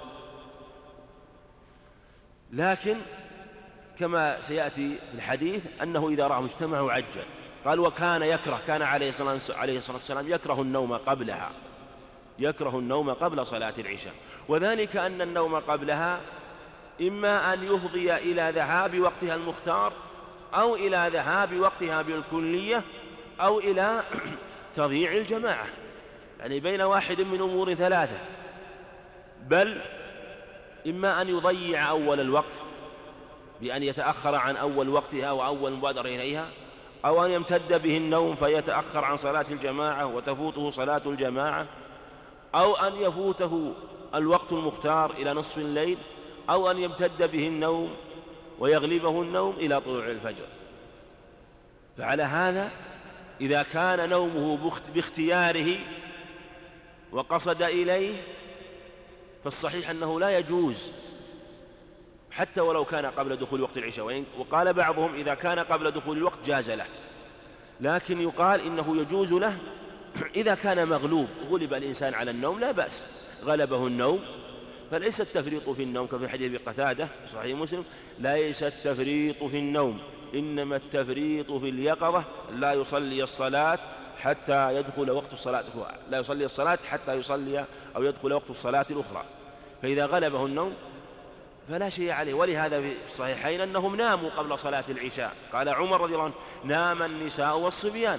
Speaker 2: لكن كما سيأتي في الحديث أنه إذا رأهم اجتمعوا عجل. قال: وكان يكره، كان عليه الصلاة والسلام يكره النوم قبلها، يكره النوم قبل صلاة العشاء، وذلك أن النوم قبلها إما أن يفضي إلى ذهاب وقتها المختار، أو إلى ذهاب وقتها بالكلية، أو إلى تضييع الجماعة، يعني بين واحد من أمور ثلاثة. بل إما أن يضيع أول الوقت بأن يتأخر عن أول وقتها وأول مبادرة إليها، أو أن يمتد به النوم فيتأخر عن صلاة الجماعة وتفوته صلاة الجماعة، أو أن يفوته الوقت المختار إلى نصف الليل، أو أن يمتد به النوم ويغلبه النوم إلى طلوع الفجر. فعلى هذا إذا كان نومه باختياره وقصد إليه فالصحيح أنه لا يجوز، حتى ولو كان قبل دخول وقت العشاء. وقال بعضهم: إذا كان قبل دخول الوقت جاز له، لكن يقال إنه يجوز له إذا كان مغلوب، غلب الإنسان على النوم لا بأس، غلبه النوم، فليس التفريط في النوم كفي حديث قتادة في صحيح مسلم: ليس التفريط في النوم، إنما التفريط في اليقظة، لا يصلي الصلاة حتى يدخل وقت الصلاة، لا يصلي الصلاة حتى يصلي أو يدخل وقت الصلاة الأخرى. فإذا غلبه النوم فلا شيء عليه. ولهذا في الصحيحين أنهم ناموا قبل صلاة العشاء، قال عمر رضي الله عنه: نام النساء والصبيان.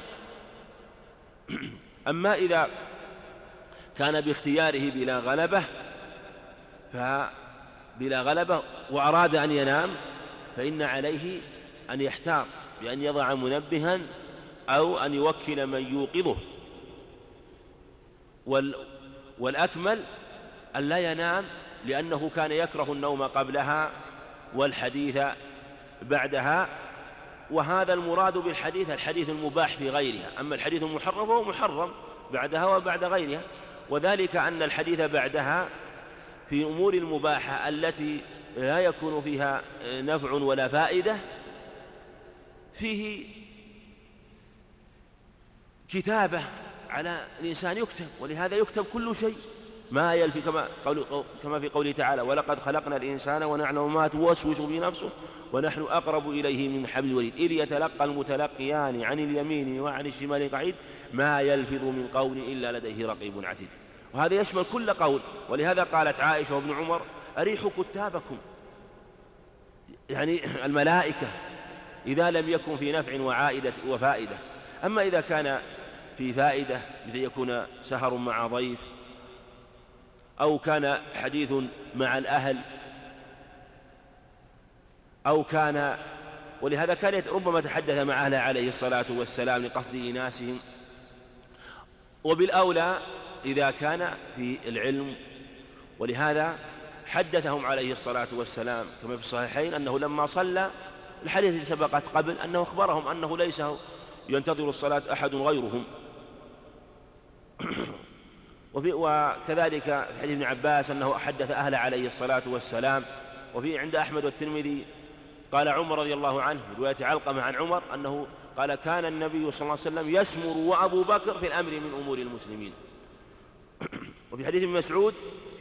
Speaker 2: أما إذا كان باختياره بلا غلبة فبلا غلبة وأراد أن ينام، فإن عليه أن يحتاط بأن يضع منبها أو أن يوكل من يوقظه. والأكمل أن لا ينام، لأنه كان يكره النوم قبلها والحديث بعدها، وهذا المراد بالحديث الحديث المباح في غيرها. أما الحديث المحرم فهو محرم بعدها وبعد غيرها، وذلك أن الحديث بعدها في أمور المباحة التي لا يكون فيها نفع ولا فائدة فيه كتابة على الإنسان يكتب، ولهذا يكتب كل شيء ما يلفي، كما, كما في قوله تعالى: ولقد خلقنا الإنسان ونعلم ما توسوس به نفسه ونحن أقرب إليه من حبل الوريد إذ يتلقى المتلقيان عن اليمين وعن الشمال قعيد ما يلفظ من قول إلا لديه رقيب عتيد. وهذا يشمل كل قول. ولهذا قالت عائشة وابن عمر: أريحوا كتابكم، يعني الملائكة، إذا لم يكن في نفع وعائدة وفائدة. أما إذا كان في فائدة مثل يكون سهر مع ضيف، أو كان حديث مع الأهل، أو كان، ولهذا كان ربما تحدث مع أهله عليه الصلاة والسلام لقصد إناسهم. وبالأولى إذا كان في العلم، ولهذا حدثهم عليه الصلاة والسلام كما في الصحيحين أنه لما صلى، الحديث الذي سبقت قبل، أنه أخبرهم أنه ليس ينتظر الصلاة أحد غيرهم. وفي وكذلك في حديث ابن عباس أنه حدث أهله عليه الصلاة والسلام. وفي عند أحمد والترمذي قال عمر رضي الله عنه رواية علقمة عن عمر أنه قال: كان النبي صلى الله عليه وسلم يسمر وأبو بكر في الأمر من أمور المسلمين. وفي حديث ابن مسعود: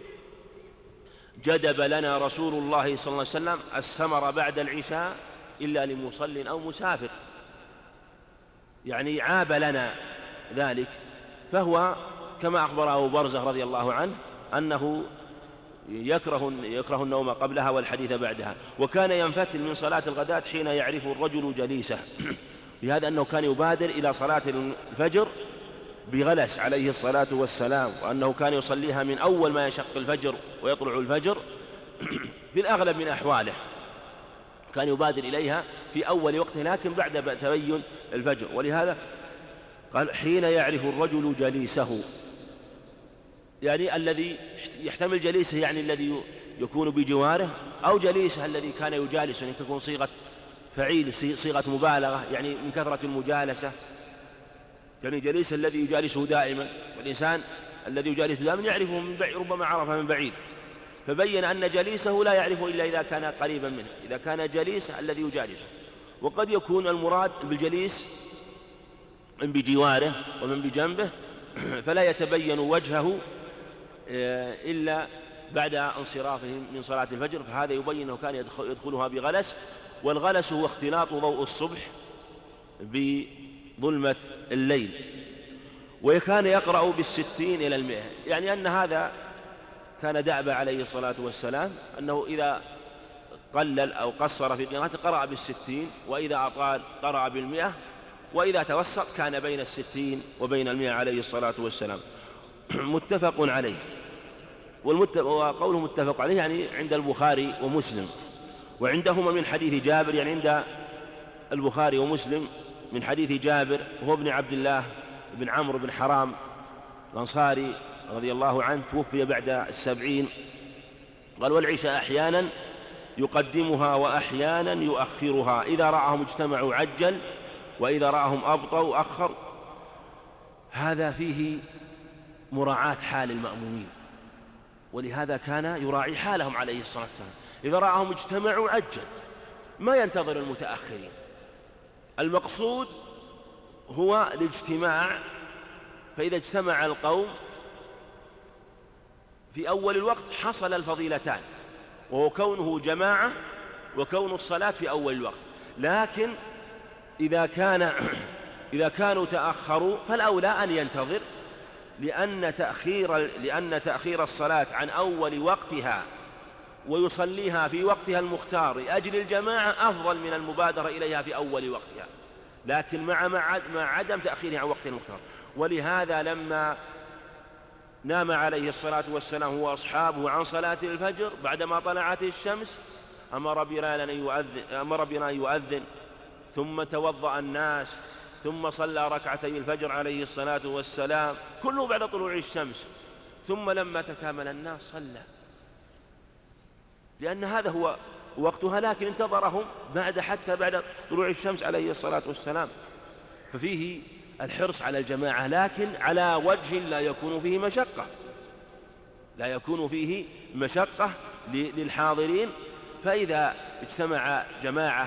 Speaker 2: جدب لنا رسول الله صلى الله عليه وسلم السمر بعد العشاء إلا لمصل أو مسافر. يعني عاب لنا ذلك، فهو كما أخبر أبو برزة رضي الله عنه أنه يكره, يكره النوم قبلها والحديث بعدها، وكان ينفتل من صلاة الغداة حين يعرف الرجل جليسه، لهذا أنه كان يبادر إلى صلاة الفجر بغلس عليه الصلاة والسلام، وأنه كان يصليها من أول ما يشق الفجر ويطلع الفجر في الأغلب من أحواله، كان يبادر إليها في أول وقته لكن بعد تبين الفجر. ولهذا قال حين يعرف الرجل جليسه، يعني الذي يحتمل جليسه يعني الذي يكون بجواره، أو جليسه الذي كان يجالسه، يعني تكون صيغة فعيل صيغة مبالغة يعني من كثرة المجالسة، يعني جليس الذي يجالسه دائما، والإنسان الذي يجالسه دائما يعرفه من بعيد، ربما عرفه من بعيد، فبين أن جليسه لا يعرفه إلا إذا كان قريبا منه، إذا كان جليس الذي يجالسه. وقد يكون المراد بالجليس من بجواره ومن بجنبه، فلا يتبين وجهه إلا بعد انصرافه من صلاة الفجر، فهذا يبين أنه كان يدخلها بغلس، والغلس هو اختلاط ضوء الصبح بظلمة الليل. وكان يقرأ بالستين إلى المئة، يعني أن هذا كان دأب عليه الصلاة والسلام، أنه إذا قلل أو قصر في قراءته قرأ بالستين، وإذا أطال قرأ بالمئة، وإذا توسط كان بين الستين وبين المئة عليه الصلاة والسلام. متفق عليه. وقوله متفق عليه يعني عند البخاري ومسلم، وعندهما من حديث جابر، يعني عند البخاري ومسلم من حديث جابر وهو ابن عبد الله بن عمرو بن حرام الأنصاري رضي الله عنه، توفي بعد السبعين، قال والعشاء أحيانا يقدمها وأحيانا يؤخرها، إذا رآهم اجتمعوا عجل وإذا رآهم أبطأوا أخر. هذا فيه مراعاة حال المأمومين، ولهذا كان يراعي حالهم عليه الصلاة والسلام، إذا رآهم اجتمعوا عجل، ما ينتظر المتأخرين. المقصود هو الاجتماع، فإذا اجتمع القوم في أول الوقت حصل الفضيلتان، وهو كونه جماعة وكون الصلاة في أول الوقت. لكن إذا كان إذا كانوا تأخروا فالأولى أن ينتظر، لأن تأخير لأن تأخير الصلاة عن أول وقتها ويصليها في وقتها المختار لأجل الجماعة أفضل من المبادرة إليها في أول وقتها، لكن مع مع عدم تأخيرها عن وقتها المختار. ولهذا لما نام عليه الصلاة والسلام هو وأصحابه عن صلاة الفجر بعدما طلعت الشمس، أمر بلالا أن يؤذن أمر بنا أن يؤذن، ثم توضأ الناس، ثم صلى ركعتي الفجر عليه الصلاة والسلام، كله بعد طلوع الشمس، ثم لما تكامل الناس صلى، لأن هذا هو وقتها، لكن انتظرهم بعد حتى بعد طلوع الشمس عليه الصلاة والسلام. ففيه الحرص على الجماعة، لكن على وجه لا يكون فيه مشقة لا يكون فيه مشقة للحاضرين. فإذا اجتمع جماعة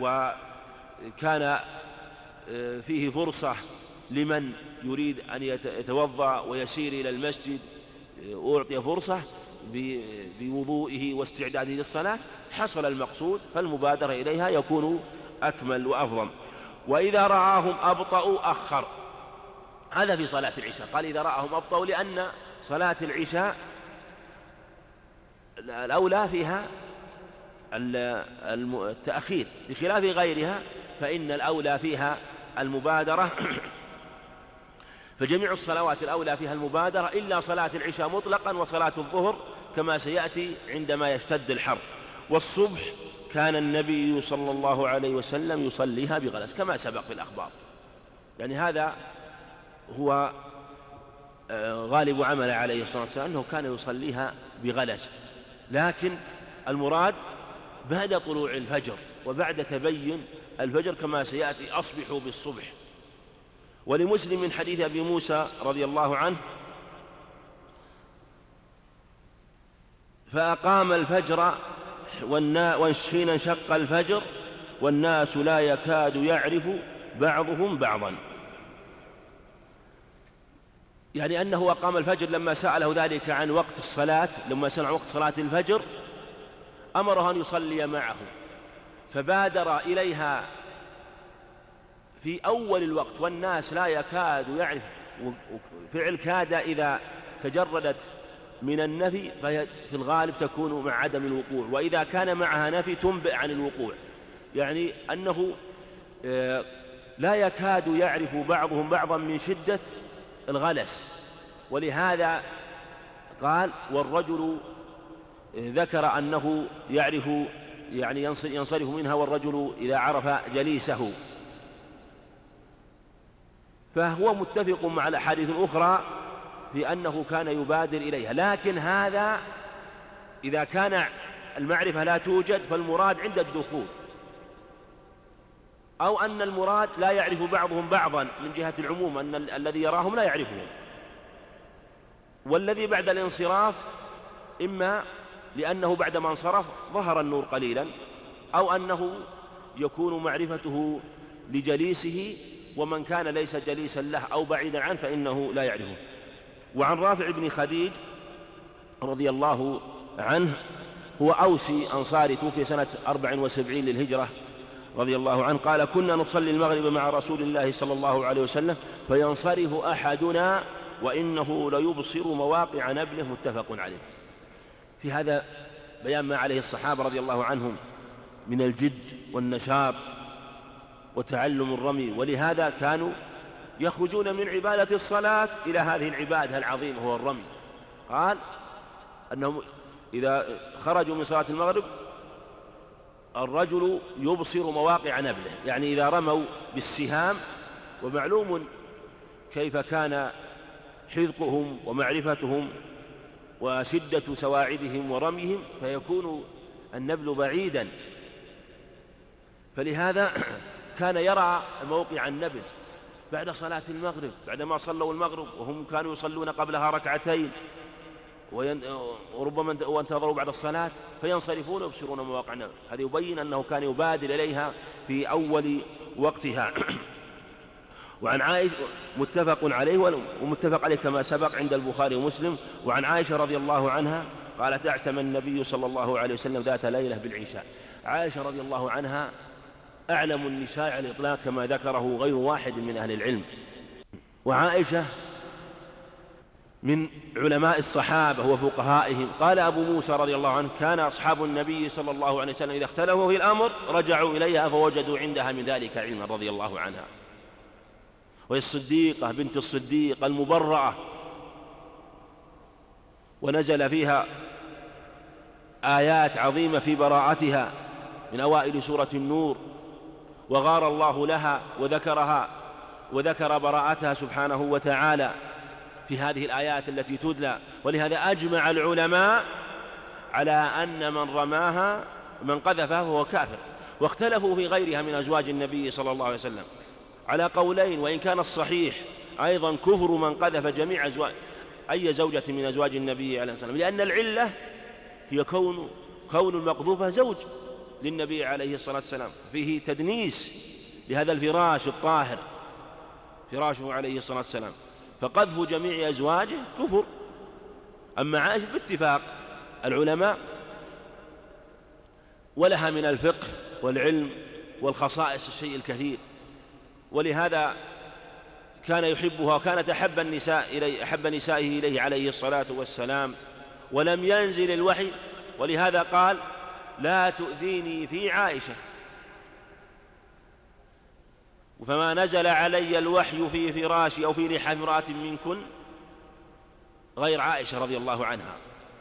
Speaker 2: وكان فيه فرصة لمن يريد أن يتوضأ ويسير إلى المسجد، أعطي فرصة بوضوئه واستعداده للصلاة، حصل المقصود، فالمبادرة إليها يكون أكمل وأفضل. وإذا رآهم أبطأوا أخر، هذا في صلاة العشاء، قال إذا رآهم أبطأوا، لأن صلاة العشاء الأولى فيها التأخير بخلاف غيرها، فإن الأولى فيها المبادرة. فجميع الصلوات الأولى فيها المبادرة إلا صلاة العشاء مطلقا وصلاة الظهر كما سيأتي عندما يشتد الحر. والصبح كان النبي صلى الله عليه وسلم يصليها بغلس كما سبق في الأخبار، يعني هذا هو غالب عمل عليه الصلاة والسلام، أنه كان يصليها بغلس، لكن المراد بعد طلوع الفجر وبعد تبين الفجر كما سيأتي أصبحوا بالصبح. ولمسلم من حديث أبي موسى رضي الله عنه فأقام الفجر وحين انشق الفجر والناس لا يكاد يعرف بعضهم بعضا، يعني أنه أقام الفجر لما سأله ذلك عن وقت الصلاة، لما سمع وقت صلاة الفجر أمره أن يصلي معه، فبادر إليها في أول الوقت والناس لا يكاد يعرف، فعل كاد إذا تجردت من النفي فهي في الغالب تكون مع عدم الوقوع، وإذا كان معها نفي تنبئ عن الوقوع، يعني أنه لا يكاد يعرف بعضهم بعضا من شدة الغلس. ولهذا قال والرجل ذكر أنه يعرف يعني ينصرف منها والرجل إذا عرف جليسه، فهو متفق مع الأحاديث الأخرى في أنه كان يبادر إليها. لكن هذا إذا كان المعرفة لا توجد فالمراد عند الدخول، أو أن المراد لا يعرف بعضهم بعضا من جهة العموم، أن الذي يراهم لا يعرفهم، والذي بعد الانصراف إما لأنه بعدما انصرف ظهر النور قليلا، أو أنه يكون معرفته لجليسه، ومن كان ليس جليسا له أو بعيدا عنه فإنه لا يعرفه. وعن رافع بن خديج رضي الله عنه، هو أوسي أنصاري توفي سنة أربع وسبعين للهجرة رضي الله عنه، قال كنا نصلي المغرب مع رسول الله صلى الله عليه وسلم فينصرف أحدنا وإنه ليبصر مواقع نبله، متفق عليه. في هذا بيان ما عليه الصحابة رضي الله عنهم من الجد والنشاط وتعلم الرمي، ولهذا كانوا يخرجون من عبادة الصلاة إلى هذه العبادة العظيمة هو الرمي. قال أنهم إذا خرجوا من صلاة المغرب الرجل يبصر مواقع نبله، يعني إذا رموا بالسهام، ومعلوم كيف كان حذقهم ومعرفتهم وشدة سواعدهم ورميهم، فيكون النبل بعيدا، فلهذا كان يرى موقع النبل بعد صلاة المغرب، بعدما صلوا المغرب وهم كانوا يصلون قبلها ركعتين وربما وانتظروا بعد الصلاة فينصرفون ويبصرون مواقع النبل. هذا يبين أنه كان يبادر إليها في أول وقتها. وعن عائشة متفق عليه ومتفق عليه كما سبق عند البخاري ومسلم. وعن عائشة رضي الله عنها قالت اعتم النبي صلى الله عليه وسلم ذات ليلة بالعشاء. عائشة رضي الله عنها أعلم النساء على الإطلاق كما ذكره غير واحد من أهل العلم، وعائشة من علماء الصحابة وفقهائهم. قال أبو موسى رضي الله عنه كان أصحاب النبي صلى الله عليه وسلم إذا اختلفوا في الأمر رجعوا إليها فوجدوا عندها من ذلك علما رضي الله عنها. وهي الصديقة بنت الصديق المبرأة، ونزل فيها آيات عظيمة في براءتها من أوائل سورة النور، وغار الله لها وذكرها وذكر براءتها سبحانه وتعالى في هذه الآيات التي تتلى. ولهذا أجمع العلماء على أن من رماها من قذفها فهو كافر. واختلفوا في غيرها من أزواج النبي صلى الله عليه وسلم على قولين، وإن كان الصحيح أيضا كفر من قذف جميع أزواج أي زوجة من أزواج النبي عليه الصلاة والسلام، لأن العلة هي كون كون المقذوفة زوج للنبي عليه الصلاة والسلام، فيه تدنيس لهذا الفراش الطاهر فراشه عليه الصلاة والسلام، فقذف جميع أزواجه كفر. أما عائشة باتفاق العلماء ولها من الفقه والعلم والخصائص الشيء الكثير، ولهذا كان يحبها وكانت أحب النساء إليه أحب نسائه إليه عليه الصلاة والسلام، ولم ينزل الوحي، ولهذا قال لا تؤذيني في عائشة، فما نزل علي الوحي في فراشي أو في ريح امرأة منكن غير عائشة رضي الله عنها،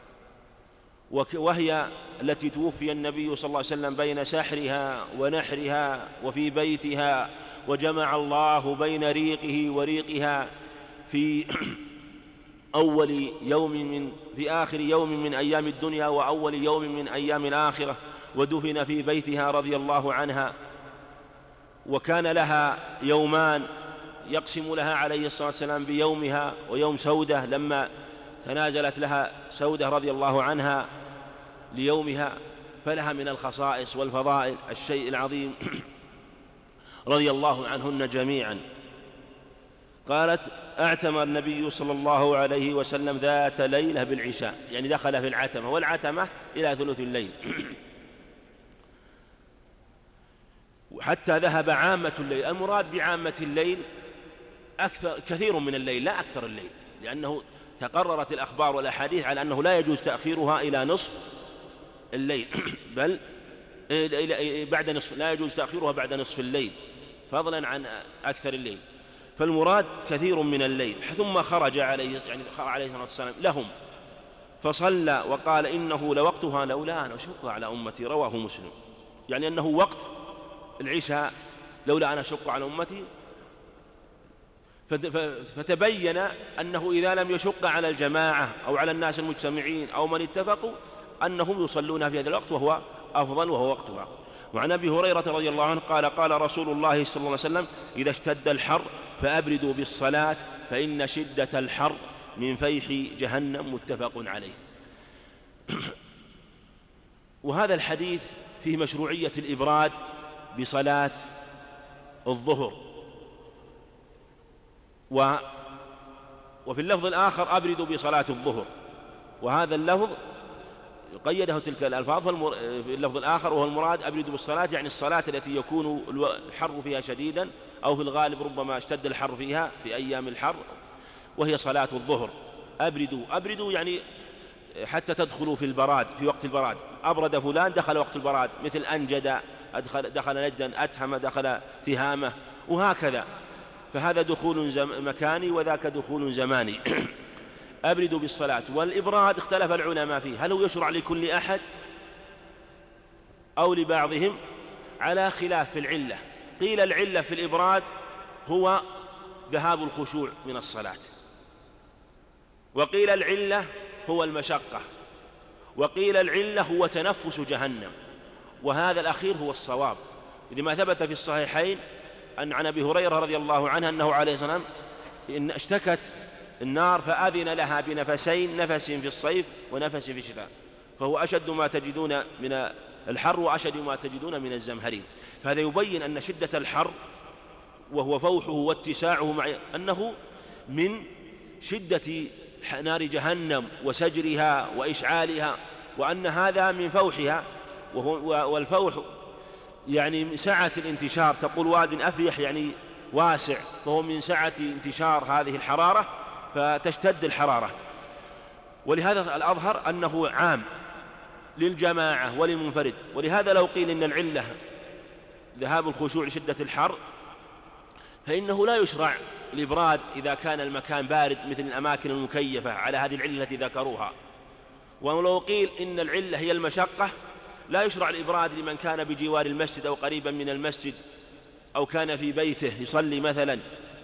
Speaker 2: وهي التي توفي النبي صلى الله عليه وسلم بين سحرها ونحرها وفي بيتها، وجمع الله بين ريقه وريقها في أول يوم من في آخر يوم من أيام الدنيا وأول يوم من أيام الآخرة، ودفن في بيتها رضي الله عنها. وكان لها يومان يقسم لها عليه الصلاة والسلام بيومها ويوم سودة، لما تنازلت لها سودة رضي الله عنها ليومها، فلها من الخصائص والفضائل الشيء العظيم رضي الله عنهن جميعا. قالت اعتم النبي صلى الله عليه وسلم ذات ليلة بالعشاء، يعني دخل في العتمة، والعتمة إلى ثلث الليل. حتى ذهب عامة الليل. المراد بعامة الليل أكثر كثير من الليل لا أكثر الليل، لأنه تقررت الأخبار والأحاديث على أنه لا يجوز تأخيرها إلى نصف الليل بل بعد نصف، لا يجوز تأخيرها بعد نصف الليل فضلا عن أكثر الليل. فالمراد كثير من الليل. ثم خرج عليه يعني عليه الصلاة والسلام لهم فصلى وقال إنه لوقتها لولا أن أشق على أمتي، رواه مسلم. يعني أنه وقت العشاء لولا أن أشق على أمتي. فتبين أنه إذا لم يشق على الجماعة أو على الناس المجتمعين أو من اتفقوا أنهم يصلون في هذا الوقت وهو أفضل وهو وقتها. وعن أبي هريرة رضي الله عنه قال قال رسول الله صلى الله عليه وسلم إذا اشتد الحر فأبردوا بالصلاة فإن شدة الحر من فيح جهنم، متفق عليه. وهذا الحديث فيه مشروعية الإبراد بصلاة الظهر. و وفي اللفظ الآخر أبردوا بصلاة الظهر، وهذا اللفظ قيده تلك الألفاظ في اللفظ الآخر، وهو المراد أبردوا بالصلاة يعني الصلاة التي يكون الحر فيها شديدا، أو في الغالب ربما اشتد الحر فيها في أيام الحر، وهي صلاة الظهر. أبردوا أبردوا يعني حتى تدخلوا في البراد، في وقت البراد. أبرد فلان دخل وقت البراد، مثل أنجد دخل, دخل نجدا، أتهم دخل تهامة، وهكذا. فهذا دخول مكاني وذاك دخول زماني. أبردوا بالصلاة. والإبراد اختلف العلماء فيه، هل هو يشرع لكل أحد أو لبعضهم؟ على خلاف في العلة. قيل العلة في الإبراد هو ذهاب الخشوع من الصلاة، وقيل العلة هو المشقة، وقيل العلة هو تنفس جهنم، وهذا الأخير هو الصواب، لما ثبت في الصحيحين أن عن أبي هريرة رضي الله عنه أنه عليه الصلاة والسلام إن اشتكت النار فأذن لها بنفسين، نفس في الصيف ونفس في الشتاء، فهو أشد ما تجدون من الحر وأشد ما تجدون من الزمهرير. فهذا يبين أن شدة الحر وهو فوحه واتساعه مع أنه من شدة نار جهنم وسجرها وإشعالها، وأن هذا من فوحها، والفوح يعني من سعة الانتشار. تقول واد أفيح يعني واسع، فهو من سعة انتشار هذه الحرارة فتشتد الحرارة. ولهذا الأظهر أنه عام للجماعة وللمنفرد. ولهذا لو قيل إن العلة ذهاب الخشوع لشدة الحر فإنه لا يشرع الإبراد إذا كان المكان بارد مثل الأماكن المكيفة على هذه العلة التي ذكروها. ولو قيل إن العلة هي المشقة لا يشرع الإبراد لمن كان بجوار المسجد أو قريبا من المسجد أو كان في بيته يصلي مثلا.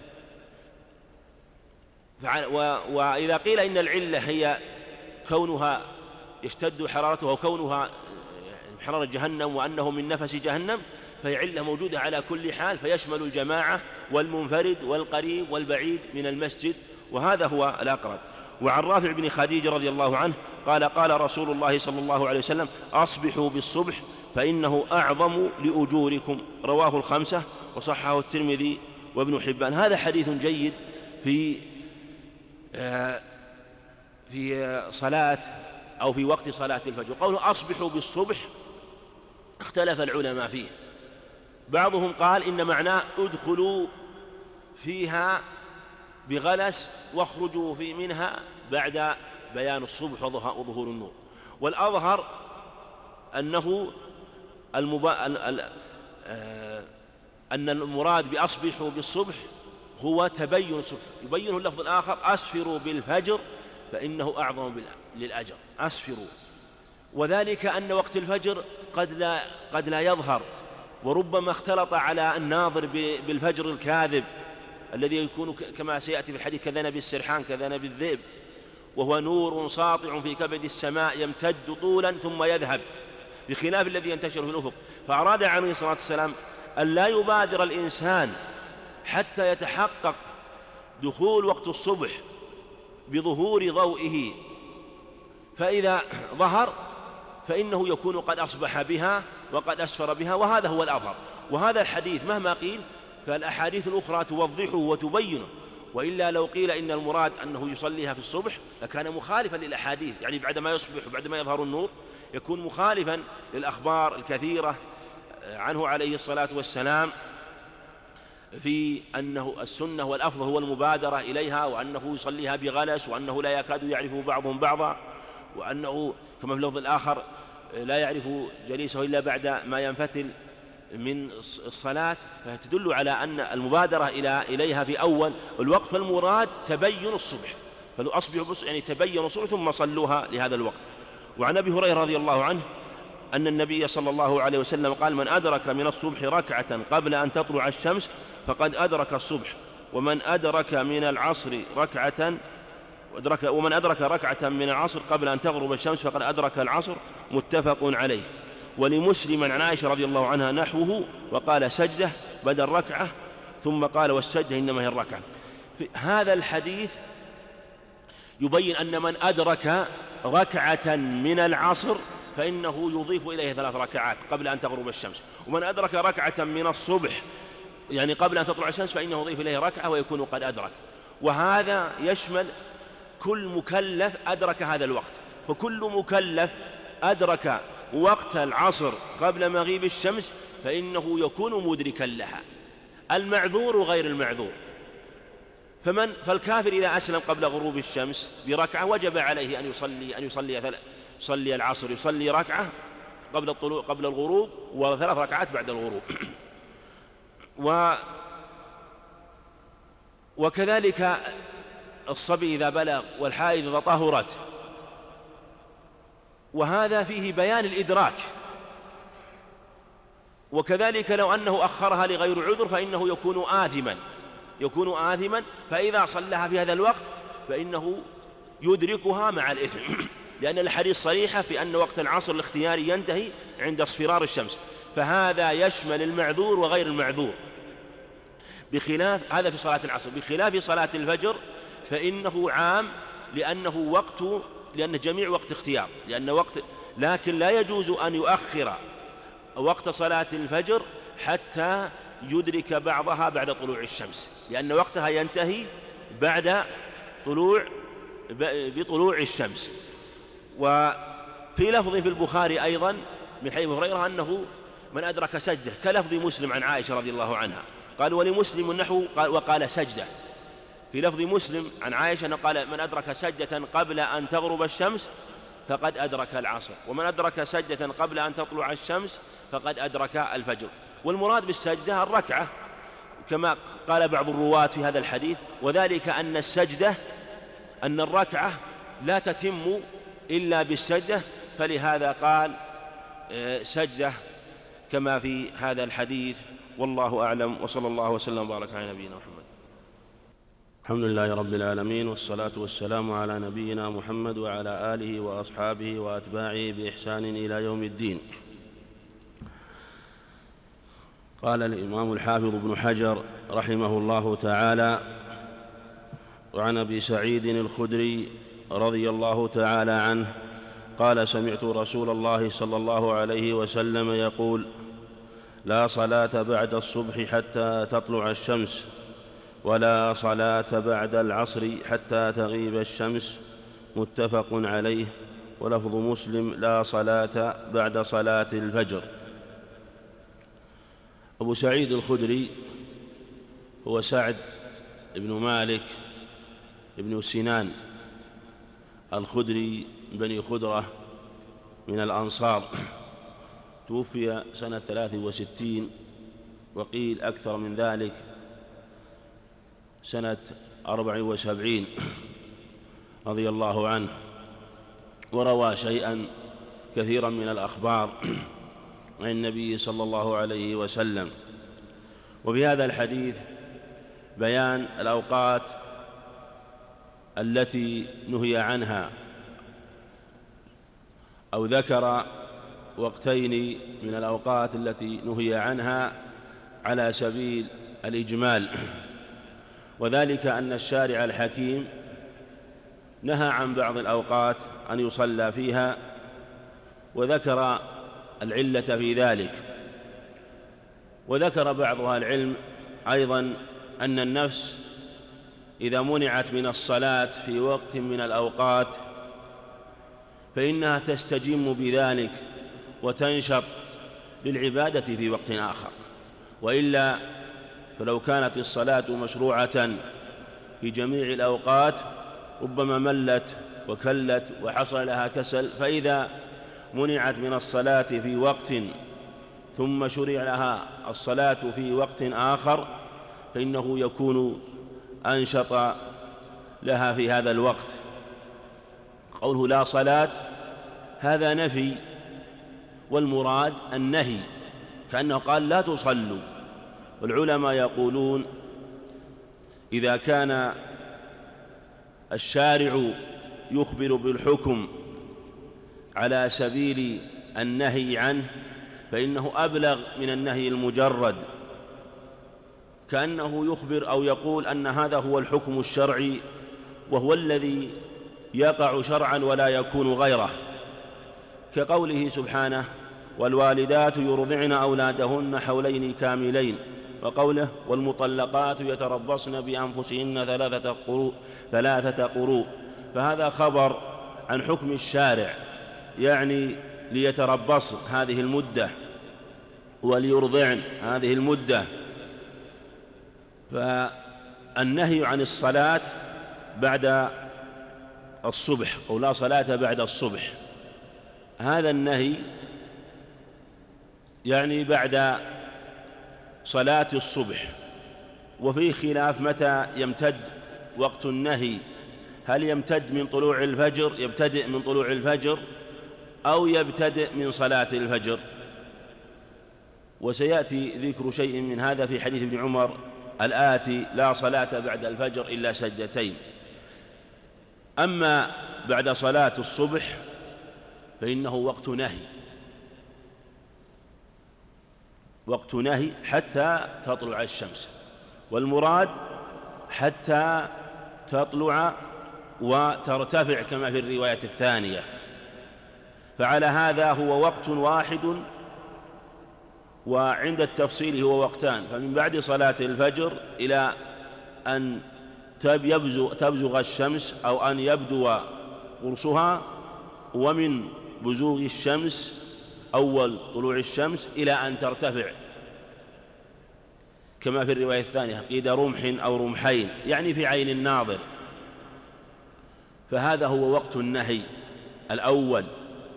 Speaker 2: وإذا قيل إن العلة هي كونها يشتد حرارتها وكونها حرارة جهنم وأنه من نفس جهنم، فهي علة موجودة على كل حال، فيشمل الجماعة والمنفرد والقريب والبعيد من المسجد، وهذا هو الأقرب. وعن رافع بن خديج رضي الله عنه قال قال رسول الله صلى الله عليه وسلم أصبحوا بالصبح فإنه أعظم لأجوركم، رواه الخمسة وصححه الترمذي وابن حبان. هذا حديث جيد في في صلاة أو في وقت صلاة الفجر. قوله أصبحوا بالصبح اختلف العلماء فيه. بعضهم قال إن معناه ادخلوا فيها بغلس واخرجوا في منها بعد بيان الصبح وظهور النور. والأظهر أنه المبا... أن المراد بأصبحوا بالصبح هو تبين الصبح. يبينه اللفظ الآخر أسفروا بالفجر فإنه أعظم للأجر. أسفروا، وذلك أن وقت الفجر قد لا, قد لا يظهر، وربما اختلط على الناظر بالفجر الكاذب الذي يكون كما سيأتي في الحديث كذنب السرحان كذنب الذئب، وهو نور ساطع في كبد السماء يمتد طولا ثم يذهب، بخلاف الذي ينتشر في الأفق. فأراد عليه الصلاة والسلام أن لا يبادر الإنسان حتى يتحقق دخول وقت الصبح بظهور ضوئه، فإذا ظهر فإنه يكون قد أصبح بها وقد أسفر بها، وهذا هو الأظهر. وهذا الحديث مهما قيل فالأحاديث الأخرى توضحه وتبينه، وإلا لو قيل إن المراد أنه يصليها في الصبح لكان مخالفا للأحاديث، يعني بعدما يصبح وبعدما يظهر النور يكون مخالفا للأخبار الكثيرة عنه عليه الصلاة والسلام في أنه السنة والأفضل هو المبادرة إليها، وأنه يصليها بغلس، وأنه لا يكاد يعرف بعضهم بعضا، وأنه كما في اللفظ الآخر لا يعرف جليسه إلا بعد ما ينفتل من الصلاة. فتدل على أن المبادرة إلى إليها في أول الوقت، فالمراد تبين الصبح، فلو أصبحوا يعني تبين الصبح ثم صلوها لهذا الوقت. وعن أبي هريرة رضي الله عنه أن النبي صلى الله عليه وسلم قال: من أدرك من الصبح ركعة قبل أن تطلع الشمس فقد أدرك الصبح، ومن أدرك من العصر ركعة أدرك ومن أدرك ركعة من العصر قبل أن تغرب الشمس فقد أدرك العصر، متفق عليه. ولمسلم عن عائشة رضي الله عنها نحوه، وقال سجدة بدل ركعة، ثم قال والسجدة إنما هي الركعة. في هذا الحديث يبين أن من أدرك ركعة من العصر فإنه يضيف إليه ثلاث ركعات قبل أن تغرب الشمس، ومن أدرك ركعة من الصبح يعني قبل أن تطلع الشمس فإنه يضيف إليه ركعة ويكون قد أدرك. وهذا يشمل كل مكلف أدرك هذا الوقت، فكل مكلف أدرك وقت العصر قبل مغيب الشمس فإنه يكون مدركا لها، المعذور وغير المعذور. فمن فالكافر إذا أسلم قبل غروب الشمس بركعة وجب عليه أن يصلي أن يصلي يصلي العصر، يصلي ركعة قبل الطلوع قبل الغروب وثلاث ركعات بعد الغروب. و وكذلك الصبي إذا بلغ والحائض إذا طهرت، وهذا فيه بيان الإدراك. وكذلك لو أنه أخرها لغير عذر فإنه يكون آثما يكون آثما فإذا صلىها في هذا الوقت فإنه يدركها مع الإثم، لأن الحديث صريحة في أن وقت العصر الاختياري ينتهي عند اصفرار الشمس، فهذا يشمل المعذور وغير المعذور. بخلاف هذا في صلاة العصر، بخلاف صلاة الفجر فإنه عام لأنه وقت لأن جميع وقت اختيار، لأن وقت لكن لا يجوز أن يؤخر وقت صلاة الفجر حتى يدرك بعضها بعد طلوع الشمس، لأن وقتها ينتهي بعد طلوع بطلوع الشمس. وفي لفظ في البخاري أيضا من حديث أبي هريرة أنه من أدرك سجدة كلفظ مسلم عن عائشة رضي الله عنها، قال ولمسلم النحو قال وقال سجدة. في لفظ مسلم عن عائشة أنه قال من أدرك سجدة قبل أن تغرب الشمس فقد أدرك العصر، ومن أدرك سجدة قبل أن تطلع الشمس فقد أدرك الفجر. والمراد بالسجدة الركعة كما قال بعض الرواة في هذا الحديث، وذلك أن السجدة أن الركعة لا تتم إلا بالسجدة، فلهذا قال سجدة كما في هذا الحديث. والله أعلم، وصلى الله وسلم وبارك على نبينا محمد.
Speaker 3: الحمد لله رب العالمين، والصلاة والسلام على نبينا محمد وعلى آله وأصحابه وأتباعه بإحسان إلى يوم الدين. قال الإمام الحافظ ابن حجر رحمه الله تعالى: وعن أبي سعيد الخدري رضي الله تعالى عنه قال: سمعت رسول الله صلى الله عليه وسلم يقول: لا صلاة بعد الصبح حتى تطلع الشمس، ولا صلاة بعد العصر حتى تغيب الشمس، متفق عليه. ولفظ مسلم: لا صلاة بعد صلاة الفجر. أبو سعيد الخدري هو سعد بن مالك بن سنان الخدري بني خدرة من الأنصار، توفي سنة ثلاث وستين، وقيل أكثر من ذلك سنة أربع وسبعين رضي الله عنه، وروى شيئا كثيرا من الأخبار عن النبي صلى الله عليه وسلم. وفي هذا الحديث بيان الأوقات التي نهي عنها، أو ذكر وقتين من الأوقات التي نهي عنها على سبيل الإجمال، وذلك أن الشارع الحكيم نهى عن بعض الأوقات أن يصلى فيها، وذكر العلة في ذلك. وذكر بعض أهل العلم أيضا أن النفس إذا منعت من الصلاة في وقت من الأوقات فإنها تستجم بذلك وتنشط للعبادة في وقت آخر. وإلا فلو كانت الصلاة مشروعة في جميع الأوقات ربما ملت وكلت وحصل لها كسل، فإذا منعت من الصلاة في وقت ثم شرع لها الصلاة في وقت آخر فإنه يكون أنشط لها في هذا الوقت. قوله لا صلاة هذا نفي، والمراد النهي، كأنه قال لا تصلوا. والعلماء يقولون إذا كان الشارع يخبر بالحكم على سبيل النهي عنه فإنه أبلغ من النهي المجرد، كأنه يخبر أو يقول أن هذا هو الحكم الشرعي وهو الذي يقع شرعا ولا يكون غيره، كقوله سبحانه والوالدات يرضعن أولادهن حولين كاملين، وقوله والمطلقات يتربصن بأنفسهن ثلاثة قروء ثلاثة قروء. فهذا خبر عن حكم الشارع، يعني ليتربصن هذه المدة وليرضعن هذه المدة. فالنهي عن الصلاة بعد الصبح أو لا صلاة بعد الصبح، هذا النهي يعني بعد صلاة الصبح، وفيه خلاف متى يمتد وقت النهي، هل يمتد من طلوع الفجر يبتدئ من طلوع الفجر أو يبتدئ من صلاة الفجر. وسيأتي ذكر شيء من هذا في حديث ابن عمر الآتي لا صلاة بعد الفجر إلا سجدتين. أما بعد صلاة الصبح فإنه وقت نهي، وقت نهي حتى تطلع الشمس، والمراد حتى تطلع وترتفع كما في الرواية الثانية. فعلى هذا هو وقت واحد، وعند التفصيل هو وقتان، فمن بعد صلاة الفجر إلى أن تبزغ الشمس أو أن يبدو قرصها، ومن بزوغ الشمس أول طلوع الشمس إلى أن ترتفع كما في الرواية الثانية قيد رمح أو رمحين، يعني في عين الناظر. فهذا هو وقت النهي الأول،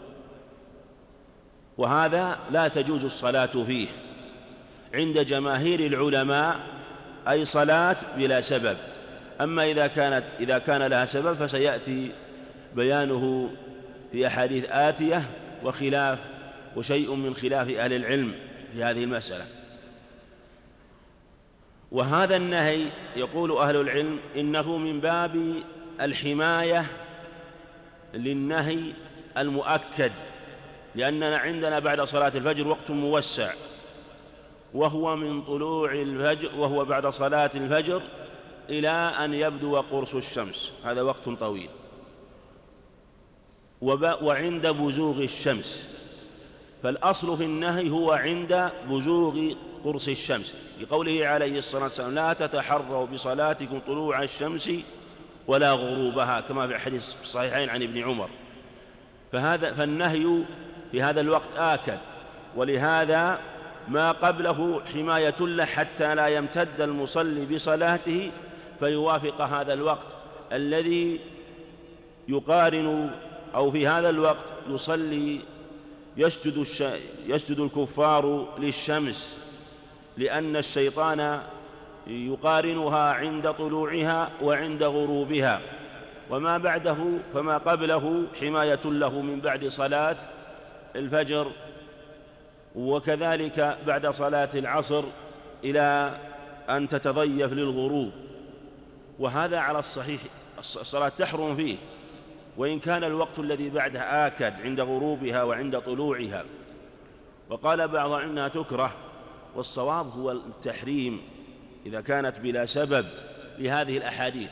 Speaker 3: وهذا لا تجوز الصلاة فيه عند جماهير العلماء، أي صلاة بلا سبب. أما إذا كانت إذا كان لها سبب فسيأتي بيانه في أحاديث آتية، وخلاف وشيء من خلاف أهل العلم في هذه المسألة. وهذا النهي يقول أهل العلم إنه من باب الحماية للنهي المؤكد، لأننا عندنا بعد صلاة الفجر وقت موسع، وهو من طلوع الفجر وهو بعد صلاة الفجر إلى أن يبدو قرص الشمس، هذا وقت طويل. وعند بزوغ الشمس، فالأصل في النهي هو عند بزوغ قرص الشمس، لقوله عليه الصلاة والسلام لا تتحروا بصلاتكم طلوع الشمس ولا غروبها، كما في حديث الصحيحين عن ابن عمر. فهذا فالنهي في هذا الوقت آكد، ولهذا ما قبله حماية له حتى لا يمتد المصلي بصلاته فيوافق هذا الوقت الذي يقارن، أو في هذا الوقت يصلي يسجد, الش... يسجد الكفار للشمس، لأن الشيطان يقارنها عند طلوعها وعند غروبها، وما بعده فما قبله حماية له من بعد صلاة الفجر، وكذلك بعد صلاة العصر إلى أن تتضيف للغروب. وهذا على الصحيح الصلاة تحرم فيه، وإن كان الوقت الذي بعده آكد عند غروبها وعند طلوعها. وقال بعض أنها تكره، والصواب هو التحريم إذا كانت بلا سبب لهذه الأحاديث.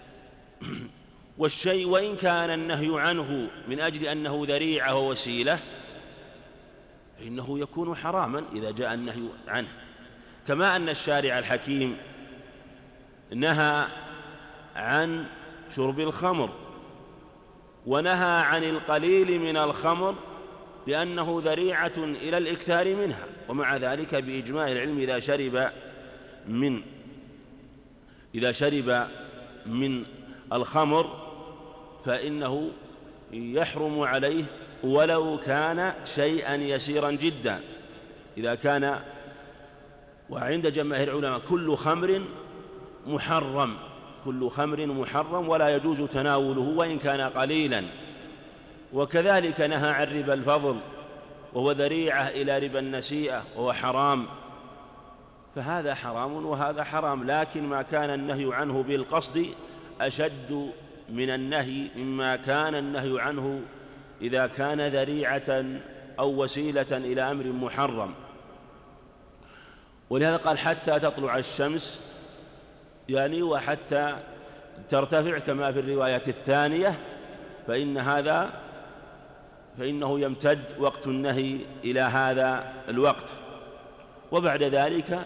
Speaker 3: والشيء وإن كان النهي عنه من أجل أنه ذريعة ووسيلة فإنه يكون حراما إذا جاء النهي عنه، كما أن الشارع الحكيم نهى عن شرب الخمر ونهى عن القليل من الخمر لأنه ذريعة إلى الإكثار منها. ومع ذلك بإجماع العلم إذا شرب من إذا شرب من الخمر فإنه يحرم عليه ولو كان شيئا يسيرا جدا. إذا كان، وعند جماهير العلماء كل خمر محرم، كل خمر محرم ولا يجوز تناوله وإن كان قليلا. وكذلك نهى عن ربا الفضل وهو ذريعة إلى ربا النسيئة وهو حرام، فهذا حرام وهذا حرام. لكن ما كان النهي عنه بالقصد أشد من النهي مما كان النهي عنه إذا كان ذريعة أو وسيلة إلى أمر محرم. ولهذا قال حتى تطلع الشمس، يعني وحتى ترتفع كما في الرواية الثانية، فإن هذا فإنه يمتد وقت النهي إلى هذا الوقت. وبعد ذلك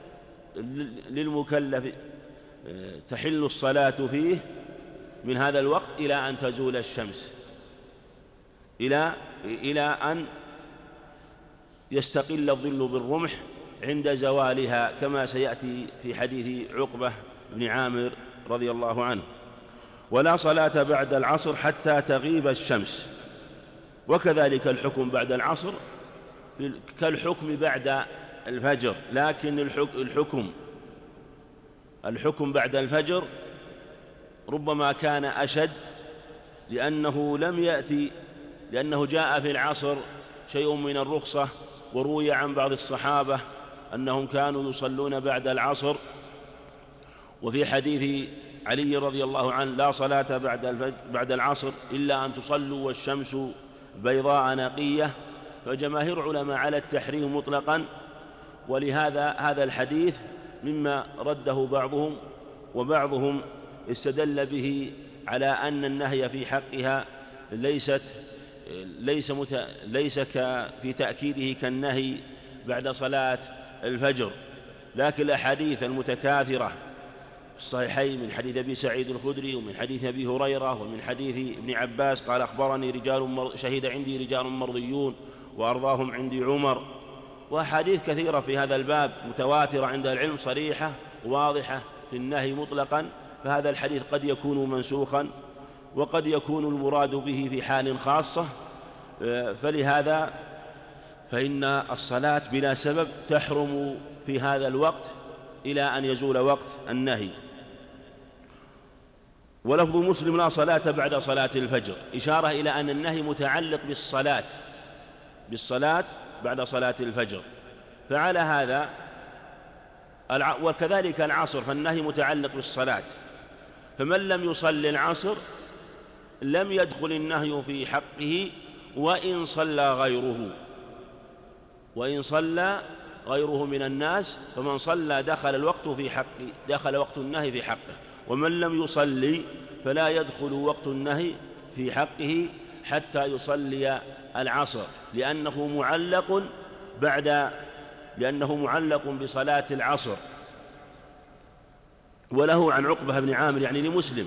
Speaker 3: للمكلف تحل الصلاة فيه من هذا الوقت إلى أن تزول الشمس، إلى إلى أن يستقل الظل بالرمح عند زوالها، كما سيأتي في حديث عقبة بن عامر رضي الله عنه. ولا صلاة بعد العصر حتى تغيب الشمس. وكذلك الحكم بعد العصر كالحكم بعد الفجر، لكن الحكم الحكم بعد الفجر ربما كان أشد، لأنه لم يأتي لأنه جاء في العصر شيء من الرخصة، وروي عن بعض الصحابة أنهم كانوا يصلون بعد العصر. وفي حديث علي رضي الله عنه لا صلاة بعد الفجر بعد العصر إلا أن تصلوا والشمس بيضاء نقية، فجماهير علماء على التحريم مطلقا. ولهذا هذا الحديث مما رده بعضهم، وبعضهم استدل به على أن النهي في حقها ليست ليس مت... ليس ك... في تأكيده كالنهي بعد صلاة الفجر. لكن الأحاديث المتكاثرة في الصحيحين من حديث أبي سعيد الخدري ومن حديث أبي هريرة ومن حديث ابن عباس قال أخبرني رجال مر... شهد عندي رجال مرضيون وأرضاهم عندي عمر، وأحاديث كثيرة في هذا الباب متواترة عند العلم صريحة واضحة في النهي مطلقا. فهذا الحديث قد يكون منسوخا وقد يكون المراد به في حال خاصة، فلهذا فإن الصلاة بلا سبب تحرم في هذا الوقت إلى أن يزول وقت النهي. ولفظ مسلم لا صلاة بعد صلاة الفجر إشارة إلى أن النهي متعلق بالصلاة بالصلاة بعد صلاة الفجر. فعلى هذا وكذلك العصر فالنهي متعلق بالصلاة، فمن لم يصلي العصر لم يدخل النهي في حقه وإن صلى غيره وإن صلى غيره من الناس، فمن صلى دخل الوقت في حقه دخل وقت النهي في حقه، ومن لم يصلي فلا يدخل وقت النهي في حقه حتى يصلي العصر، لأنه معلق بعد لأنه معلق بصلاة العصر. وله عن عقبة بن عامر يعني لمسلم،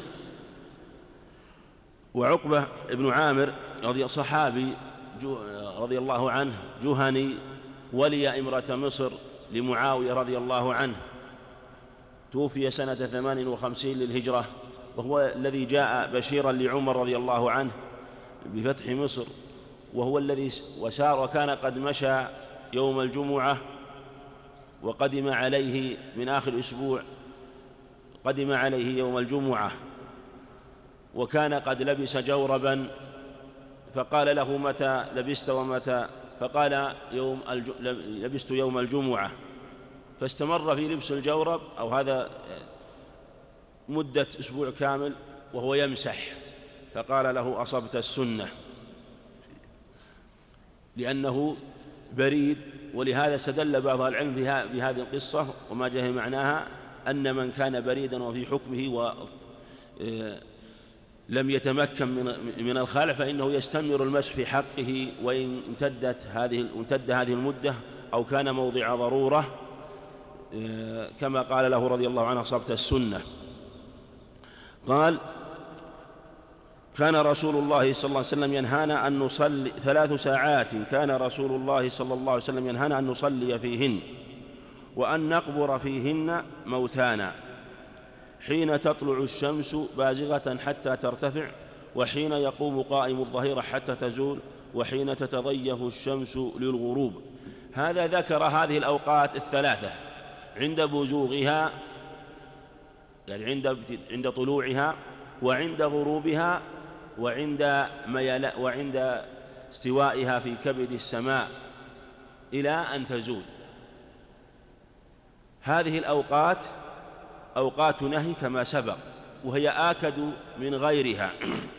Speaker 3: وعقبة بن عامر رضي صحابي رضي الله عنه جهني ولي إمرة مصر لمعاوية رضي الله عنه، توفي سنة ثمان وخمسين للهجرة، وهو الذي جاء بشيرا لعمر رضي الله عنه بفتح مصر، وهو الذي وسار وكان قد مشى يوم الجمعة وقدم عليه من آخر أسبوع قدم عليه يوم الجمعة، وكان قد لبس جوربا، فقال له متى لبست ومتى؟ فقال يوم الج... لبست يوم الجمعة، فاستمر في لبس الجورب أو هذا مدة أسبوع كامل وهو يمسح، فقال له أصبت السنة، لأنه بريد. ولهذا استدل بعض العلم بهذه القصة وما جاء معناها أن من كان بريدا وفي حكمه ولم يتمكن من الخلع فإنه يستمر المسح في حقه وإن امتدت هذه امتد هذه المدة أو كان موضع ضرورة، كما قال له رضي الله عنه أصبت السنة. قال كان رسول الله صلى الله عليه وسلم ينهانا أن نصلي ثلاث ساعات كان رسول الله صلى الله عليه وسلم ينهانا أن نصلي فيهن وأن نقبر فيهن موتانا حين تطلع الشمس بازغة حتى ترتفع وحين يقوم قائم الظهيرة حتى تزول وحين تتضيف الشمس للغروب. هذا ذكر هذه الأوقات الثلاثة عند بزوغها، يعني عند عند طلوعها وعند غروبها وعند ميلا وعند استوائها في كبد السماء إلى أن تزول. هذه الأوقات أوقات نهي كما سبق، وهي آكد من غيرها،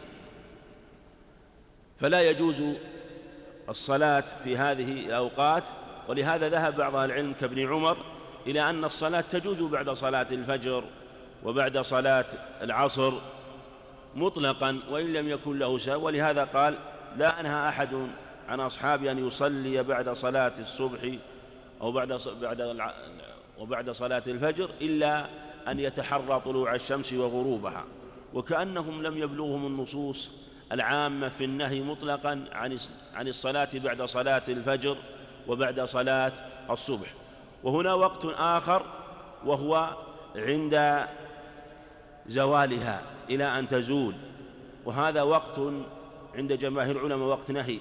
Speaker 3: فلا يجوز الصلاة في هذه الأوقات. ولهذا ذهب بعض أهل العلم كابن عمر إلى أن الصلاة تجوز بعد صلاة الفجر وبعد صلاة العصر مطلقا وإن لم يكن له سبب، ولهذا قال لا أنهى أحد عن أصحابي أن يصلي بعد صلاة الصبح أو بعد بعد وبعد صلاة الفجر إلا أن يتحرى طلوع الشمس وغروبها. وكأنهم لم يبلغهم النصوص العامة في النهي مطلقا عن عن الصلاة بعد صلاة الفجر وبعد صلاة الصبح. وهنا وقت آخر وهو عند زوالها إلى أن تزول، وهذا وقت عند جماهير العلماء وقت نهي،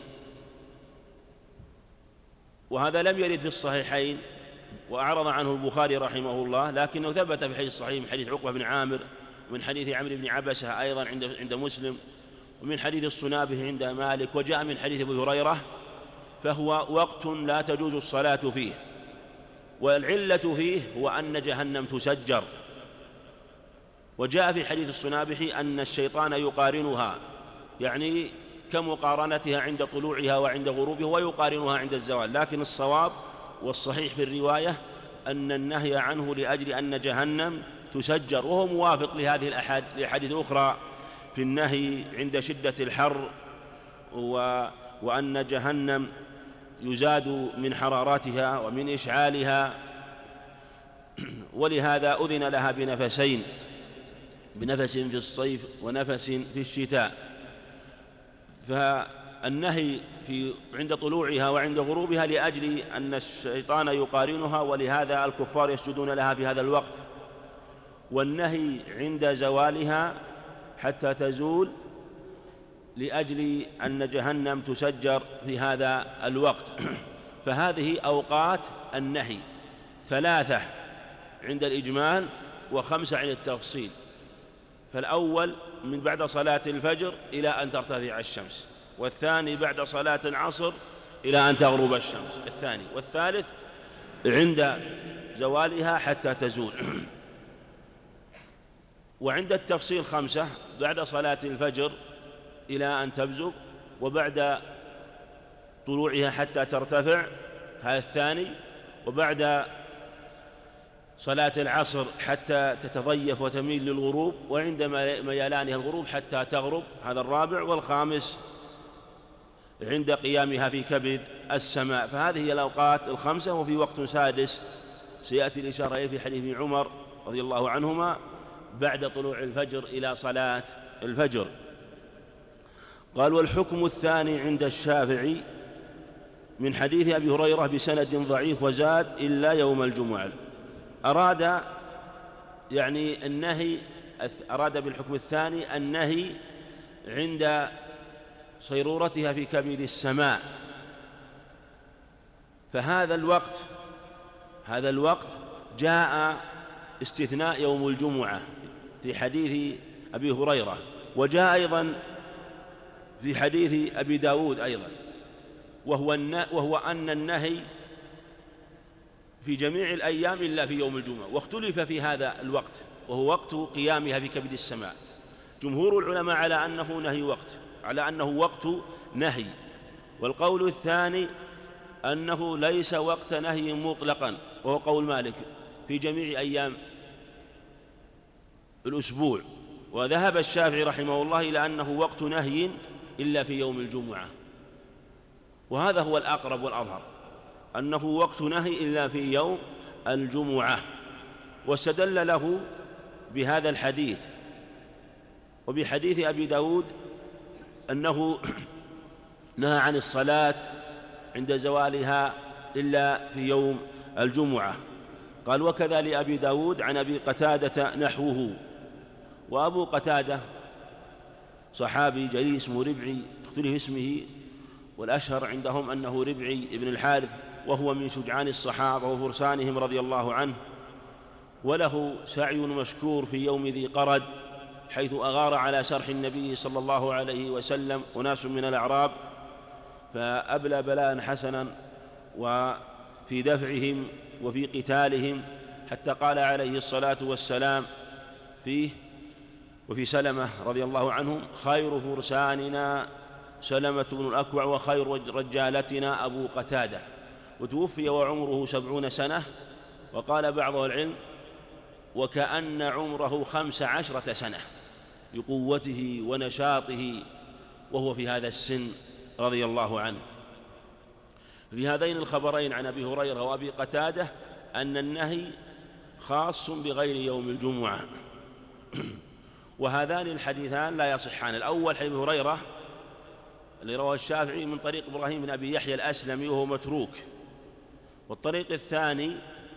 Speaker 3: وهذا لم يرد في الصحيحين وأعرض عنه البخاري رحمه الله، لكنه ثبت في حديث صحيح من حديث عقبة بن عامر ومن حديث عمرو بن عبسة أيضا عند عند مسلم ومن حديث الصنابه عند مالك وجاء من حديث أبي هريرة، فهو وقت لا تجوز الصلاة فيه. والعلة فيه هو أن جهنم تسجر، وجاء في حديث الصنابح أن الشيطان يقارنها، يعني كمقارنتها عند طلوعها وعند غروبها ويقارنها عند الزوال. لكن الصواب والصحيح في الرواية أن النهي عنه لأجل أن جهنم تسجر، وهو موافق لهذه الأحاديث الأخرى في النهي عند شدة الحر و... وأن جهنم يزاد من حرارتها ومن إشعالها، ولهذا أذن لها بنفسين، بنفس في الصيف ونفس في الشتاء. فالنهي في عند طلوعها وعند غروبها لأجل أن الشيطان يقارنها، ولهذا الكفار يسجدون لها في هذا الوقت. والنهي عند زوالها حتى تزول لأجل أن جهنم تسجر في هذا الوقت. فهذه أوقات النهي ثلاثة عند الإجمال وخمسة عند التفصيل. فالأول من بعد صلاة الفجر إلى أن ترتفع الشمس، والثاني بعد صلاة العصر إلى أن تغرب الشمس الثاني، والثالث عند زوالها حتى تزول. وعند التفصيل خمسة بعد صلاة الفجر إلى أن تبزغ، وبعد طلوعها حتى ترتفع هذا الثاني، وبعد صلاة العصر حتى تتضيف وتميل للغروب، وعند ميلانها الغروب حتى تغرب هذا الرابع، والخامس عند قيامها في كبد السماء. فهذه هي الأوقات الخمسة. وفي وقت سادس سيأتي الإشارة إليه في حديث ابن عمر رضي الله عنهما بعد طلوع الفجر إلى صلاة الفجر. قال: والحكم الثاني عند الشافعي من حديث أبي هريرة بسند ضعيف وزاد إلا يوم الجمعة. أراد يعني النهي، أراد بالحكم الثاني النهي عند صيرورتها في كبد السماء. فهذا الوقت هذا الوقت جاء استثناء يوم الجمعة في حديث أبي هريرة، وجاء أيضا في حديث أبي داود أيضا، وهو, وهو أن النهي في جميع الأيام إلا في يوم الجمعة. واختلف في هذا الوقت وهو وقت قيامها في كبد السماء. جمهور العلماء على أنه نهي وقت على أنه وقت نهي، والقول الثاني أنه ليس وقت نهي مطلقا، وهو قول مالك في جميع أيام الأسبوع. وذهب الشافعي رحمه الله إلى أنه وقت نهي إلا في يوم الجمعة، وهذا هو الأقرب والأظهر، أنه وقت نهي إلا في يوم الجمعة. واستدل له بهذا الحديث وبحديث أبي داود أنه نهى عن الصلاة عند زوالها إلا في يوم الجمعة. قال: وكذا لأبي داود عن أبي قتادة نحوه. وأبو قتادة صحابي جليل اسمه ربعي، اختلف اسمه، والأشهر عندهم أنه ربعي ابن الحارث، وهو من شجعان الصحابة وفرسانهم رضي الله عنه، وله سعي مشكور في يوم ذي قرد، حيث أغار على سرح النبي صلى الله عليه وسلم أناس من الأعراب، فأبلى بلاء حسنا وفي دفعهم وفي قتالهم، حتى قال عليه الصلاة والسلام فيه وفي سلمة رضي الله عنهم: خير فرساننا سلمة بن الأكوع وخير رجالتنا أبو قتادة. وتوفي وعمره سبعون سنة، وقال بعض العلم: وكأن عمره خمس عشرة سنة بقوته ونشاطه وهو في هذا السن رضي الله عنه. في هذين الخبرين عن أبي هريرة وأبي قتادة أن النهي خاص بغير يوم الجمعة. وهذان الحديثان لا يصحان. الأول حديث هريرة اللي رواه الشافعي من طريق إبراهيم بن أبي يحيى الأسلمي وهو متروك، والطريق الثاني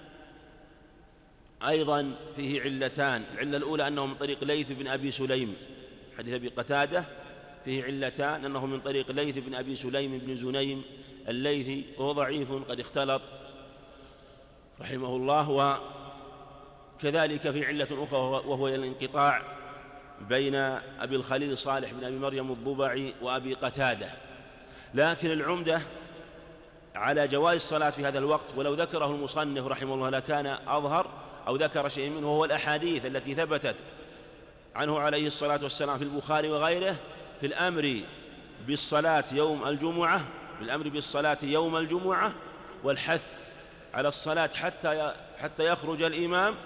Speaker 3: أيضا فيه علتان. العلة الأولى أنه من طريق ليث بن أبي سليم، حديث أبي قتادة فيه علتان، أنه من طريق ليث بن أبي سليم بن زنيم الليثي وهو ضعيف قد اختلط رحمه الله، وكذلك في علة أخرى وهو الانقطاع بين أبي الخليل صالح بن أبي مريم الضبعي وأبي قتادة. لكن العمدة على جواز الصلاة في هذا الوقت، ولو ذكره المصنف رحمه الله لكان أظهر، أو ذكر شيء منه، وهو الأحاديث التي ثبتت عنه عليه الصلاة والسلام في البخاري وغيره في الأمر بالصلاة يوم الجمعة، بالأمر بالصلاة يوم الجمعة والحث على الصلاة حتى حتى يخرج الإمام،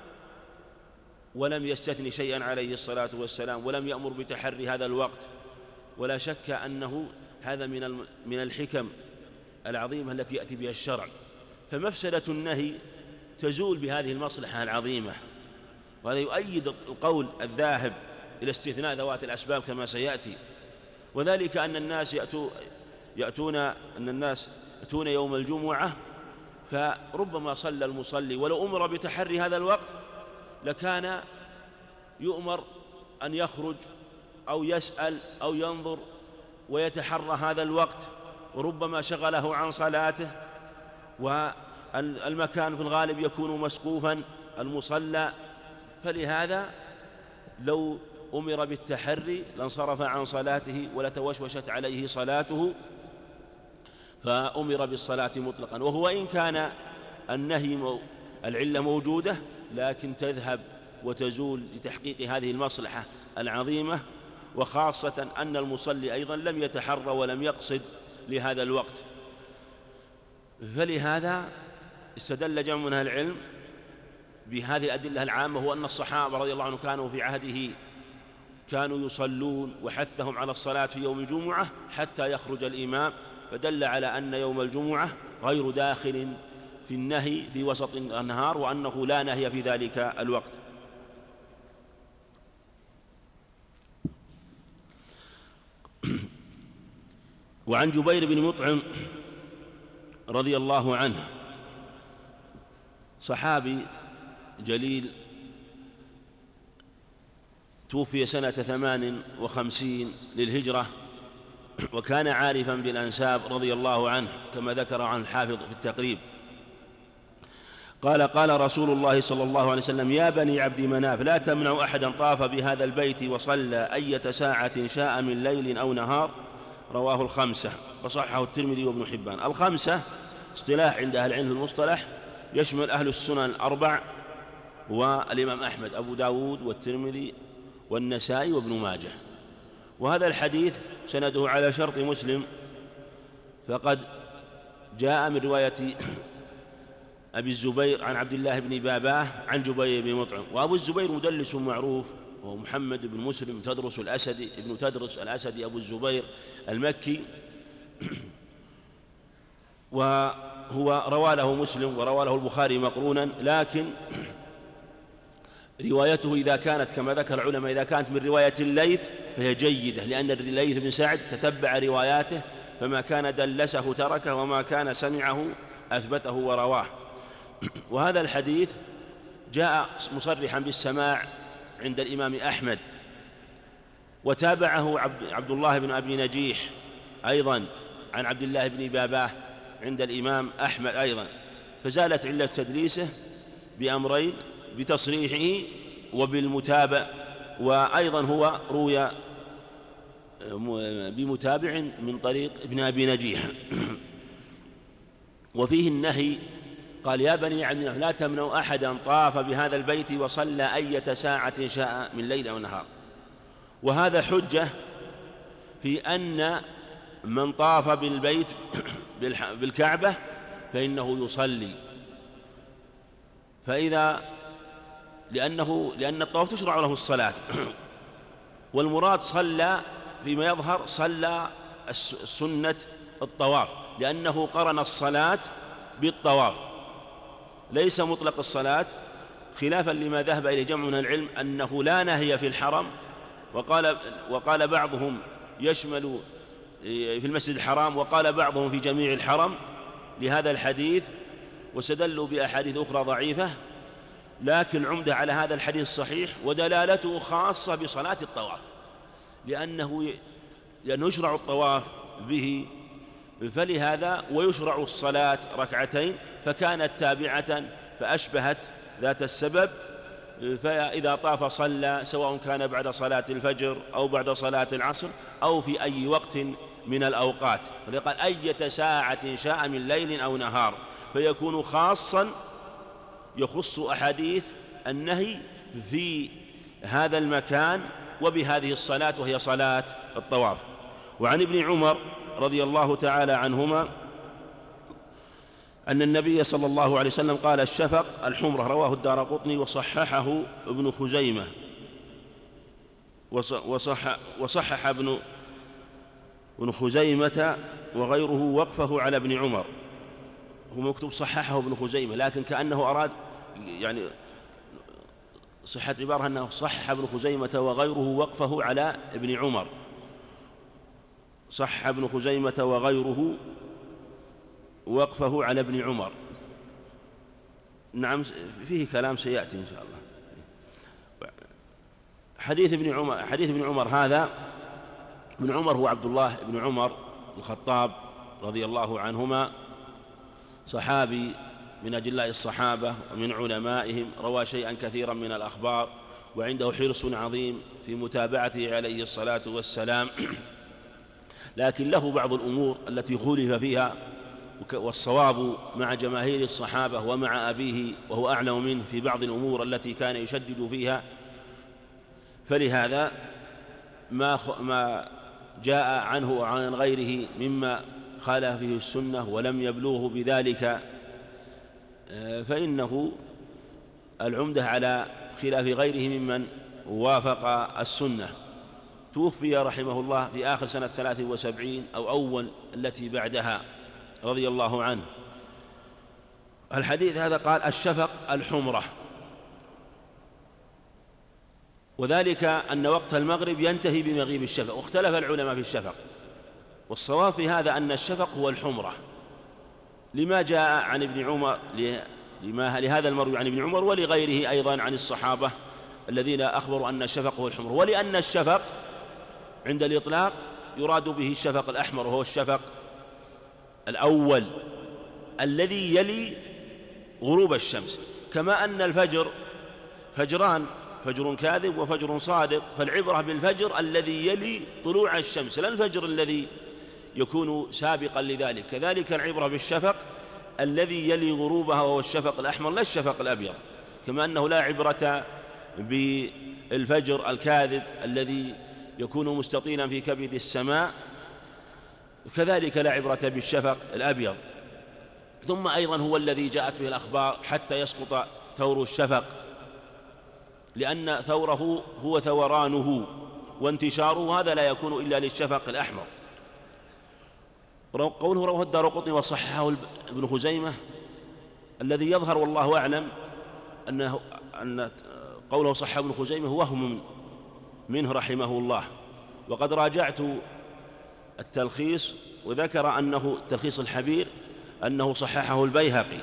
Speaker 3: ولم يستثني شيئا عليه الصلاة والسلام، ولم يأمر بتحري هذا الوقت. ولا شك أنه هذا من من الحكم العظيمة التي يأتي بها الشرع. فمفسدة النهي تزول بهذه المصلحة العظيمة، وهذا يؤيد القول الذاهب إلى استثناء ذوات الأسباب كما سيأتي. وذلك أن الناس يأتون يأتون أن الناس يأتون يوم الجمعة، فربما صلى المصلي ولو أمر بتحري هذا الوقت لكان يؤمر أن يخرج أو يسأل أو ينظر ويتحرى هذا الوقت، وربما شغله عن صلاته، والمكان في الغالب يكون مسقوفا المصلى. فلهذا لو أمر بالتحري لانصرف عن صلاته ولتوشوشت عليه صلاته، فأمر بالصلاة مطلقا. وهو إن كان النهي العلة موجودة، لكن تذهب وتزول لتحقيق هذه المصلحة العظيمة، وخاصة أن المصلي أيضا لم يتحرى ولم يقصد لهذا الوقت. فلهذا استدل جمع من أهل العلم بهذه الأدلة العامة، هو أن الصحابة رضي الله عنهم كانوا في عهده كانوا يصلون، وحثهم على الصلاة في يوم الجمعة حتى يخرج الإمام، فدل على أن يوم الجمعة غير داخل في النهي في وسط النهار، وأنه لا نهي في ذلك الوقت. وعن جبير بن مطعم رضي الله عنه، صحابي جليل توفي سنة ثمان وخمسين للهجرة، وكان عارفا بالأنساب رضي الله عنه كما ذكر عن الحافظ في التقريب. قال: قال رسول الله صلى الله عليه وسلم: يا بني عبد مناف لا تمنعوا أحدا طاف بهذا البيت وصلى أية ساعة شاء من ليل أو نهار. رواه الخمسة وصححه الترمذي وابن حبان. الخمسة اصطلاح عند أهل العلم في المصطلح يشمل أهل السنن الأربع والإمام أحمد أبو داود والترمذي والنسائي وابن ماجه. وهذا الحديث سنده على شرط مسلم، فقد جاء من رواية أبي الزبير عن عبد الله بن باباه عن جبير بن مطعم. وأبو الزبير مدلس معروف، وهو محمد بن مسلم تدرس الأسدي ابن تدرس الأسدي أبو الزبير المكي، وهو روى له مسلم وروى له البخاري مقرونا، لكن روايته إذا كانت كما ذكر العلماء إذا كانت من رواية الليث فهي جيدة، لأن الليث بن سعد تتبع رواياته، فما كان دلسه تركه وما كان سمعه أثبته ورواه. وهذا الحديث جاء مصرحا بالسماع عند الإمام أحمد، وتابعه عبد الله بن أبي نجيح أيضا عن عبد الله بن باباه عند الإمام أحمد أيضا، فزالت علة تدليسه بأمرين: بتصريحه وبالمتابع، وأيضا هو روي بمتابع من طريق ابن أبي نجيح. وفيه النهي، قال: يا بني عبد الله لا تمنعوا أحدا طاف بهذا البيت وصلى أية ساعة شاء من ليل أو نهار. وهذا حجة في أن من طاف بالبيت بالكعبة فإنه يصلي، فإذا لأنه لأن الطواف تشرع له الصلاة، والمراد صلى فيما يظهر صلى السنة الطواف، لأنه قرن الصلاة بالطواف، ليس مطلق الصلاة، خلافا لما ذهب إليه جمع من العلم أنه لا نهي في الحرم. وقال وقال بعضهم يشمل في المسجد الحرام، وقال بعضهم في جميع الحرم لهذا الحديث، واستدلوا بأحاديث أخرى ضعيفة، لكن عمدة على هذا الحديث الصحيح ودلالته خاصة بصلاة الطواف، لأنه لأنه يشرع الطواف به، فلهذا ويشرع الصلاة ركعتين، فكانت تابعة فأشبهت ذات السبب، فإذا طاف صلى سواء كان بعد صلاة الفجر أو بعد صلاة العصر أو في أي وقت من الأوقات، فقال أية ساعة شاء من ليل أو نهار، فيكون خاصا يخص أحاديث النهي في هذا المكان وبهذه الصلاة وهي صلاة الطواف. وعن ابن عمر رضي الله تعالى عنهما أن النبي صلى الله عليه وسلم قال: الشفق الحمرة، رواه الدارقطني وصححه ابن خزيمة، وصح وصحح ابن ابن خزيمة وغيره وقفه على ابن عمر. هو مكتوب صححه ابن خزيمة، لكن كأنه أراد يعني صحة عبارة أنه صحح ابن خزيمة وغيره وقفه على ابن عمر، صح ابن خزيمة وغيره وقفه على ابن عمر. نعم، فيه كلام سيأتي إن شاء الله. حديث ابن عمر حديث ابن عمر هذا، ابن عمر هو عبد الله بن عمر الخطاب رضي الله عنهما، صحابي من أجلاء الصحابة ومن علمائهم، روى شيئا كثيرا من الأخبار، وعنده حرص عظيم في متابعته عليه الصلاة والسلام، لكن له بعض الأمور التي خولف فيها، والصواب مع جماهير الصحابة ومع أبيه وهو أعلم منه في بعض الأمور التي كان يشدد فيها، فلهذا ما ما جاء عنه وعن غيره مما خالف فيه السنة ولم يبلغه بذلك فإنه العمدة على خلاف غيره ممن وافق السنة. توفي رحمه الله في آخر سنة ثلاث وسبعين أو أول التي بعدها رضي الله عنه. الحديث هذا قال: الشفق الحمرة، وذلك أن وقت المغرب ينتهي بمغيب الشفق، واختلف العلماء في الشفق، والصواب في هذا أن الشفق هو الحمرة، لما جاء عن ابن عمر لما لهذا المروي عن ابن عمر ولغيره أيضا عن الصحابة الذين أخبروا أن الشفق هو الحمرة، ولأن الشفق عند الإطلاق يراد به الشفق الأحمر، وهو الشفق الأول الذي يلي غروب الشمس، كما أن الفجر فجران، فجر كاذب وفجر صادق، فالعبرة بالفجر الذي يلي طلوع الشمس لا الفجر الذي يكون سابقا لذلك، كذلك العبرة بالشفق الذي يلي غروبها وهو الشفق الأحمر لا الشفق الأبيض، كما أنه لا عبرة بالفجر الكاذب الذي يكون مستطيلا في كبد السماء، كذلك لا عبرة بالشفق الأبيض. ثم أيضا هو الذي جاءت به الأخبار حتى يسقط ثور الشفق، لأن ثوره هو ثورانه وانتشاره، هذا لا يكون إلا للشفق الأحمر. قوله رواه الدارقطني وصححه ابن خزيمة، الذي يظهر والله أعلم أنه أن قوله صححه ابن خزيمة وهم منه رحمه الله. وقد راجعت التلخيص وذكر أنه تلخيص الحبير أنه صححه البيهقي،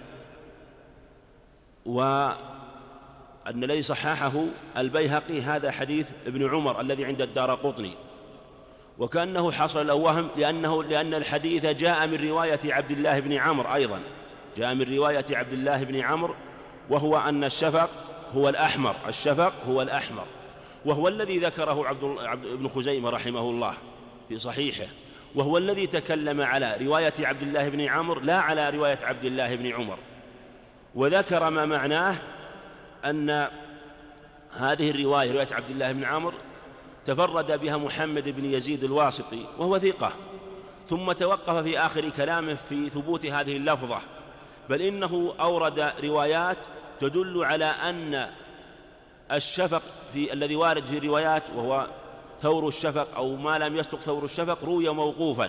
Speaker 3: وأن الذي صححه البيهقي هذا حديث ابن عمر الذي عند الدارقطني، وكأنه حصل له وهم لأنه لأن الحديث جاء من رواية عبد الله بن عمرو، أيضا جاء من رواية عبد الله بن عمرو، وهو أن الشفق هو الأحمر، الشفق هو الأحمر، وهو الذي ذكره عبد ابن خزيمة رحمه الله في صحيحه، وهو الذي تكلم على رواية عبد الله بن عمرو لا على رواية عبد الله بن عمر، وذكر ما معناه أن هذه الرواية رواية عبد الله بن عمرو تفرد بها محمد بن يزيد الواسطي وهو ثقة، ثم توقف في آخر كلامه في ثبوت هذه اللفظة، بل إنه أورد روايات تدل على أن الشفق في الذي وارد في الروايات وهو ثور الشفق أو ما لم يصدق ثور الشفق روي موقوفا،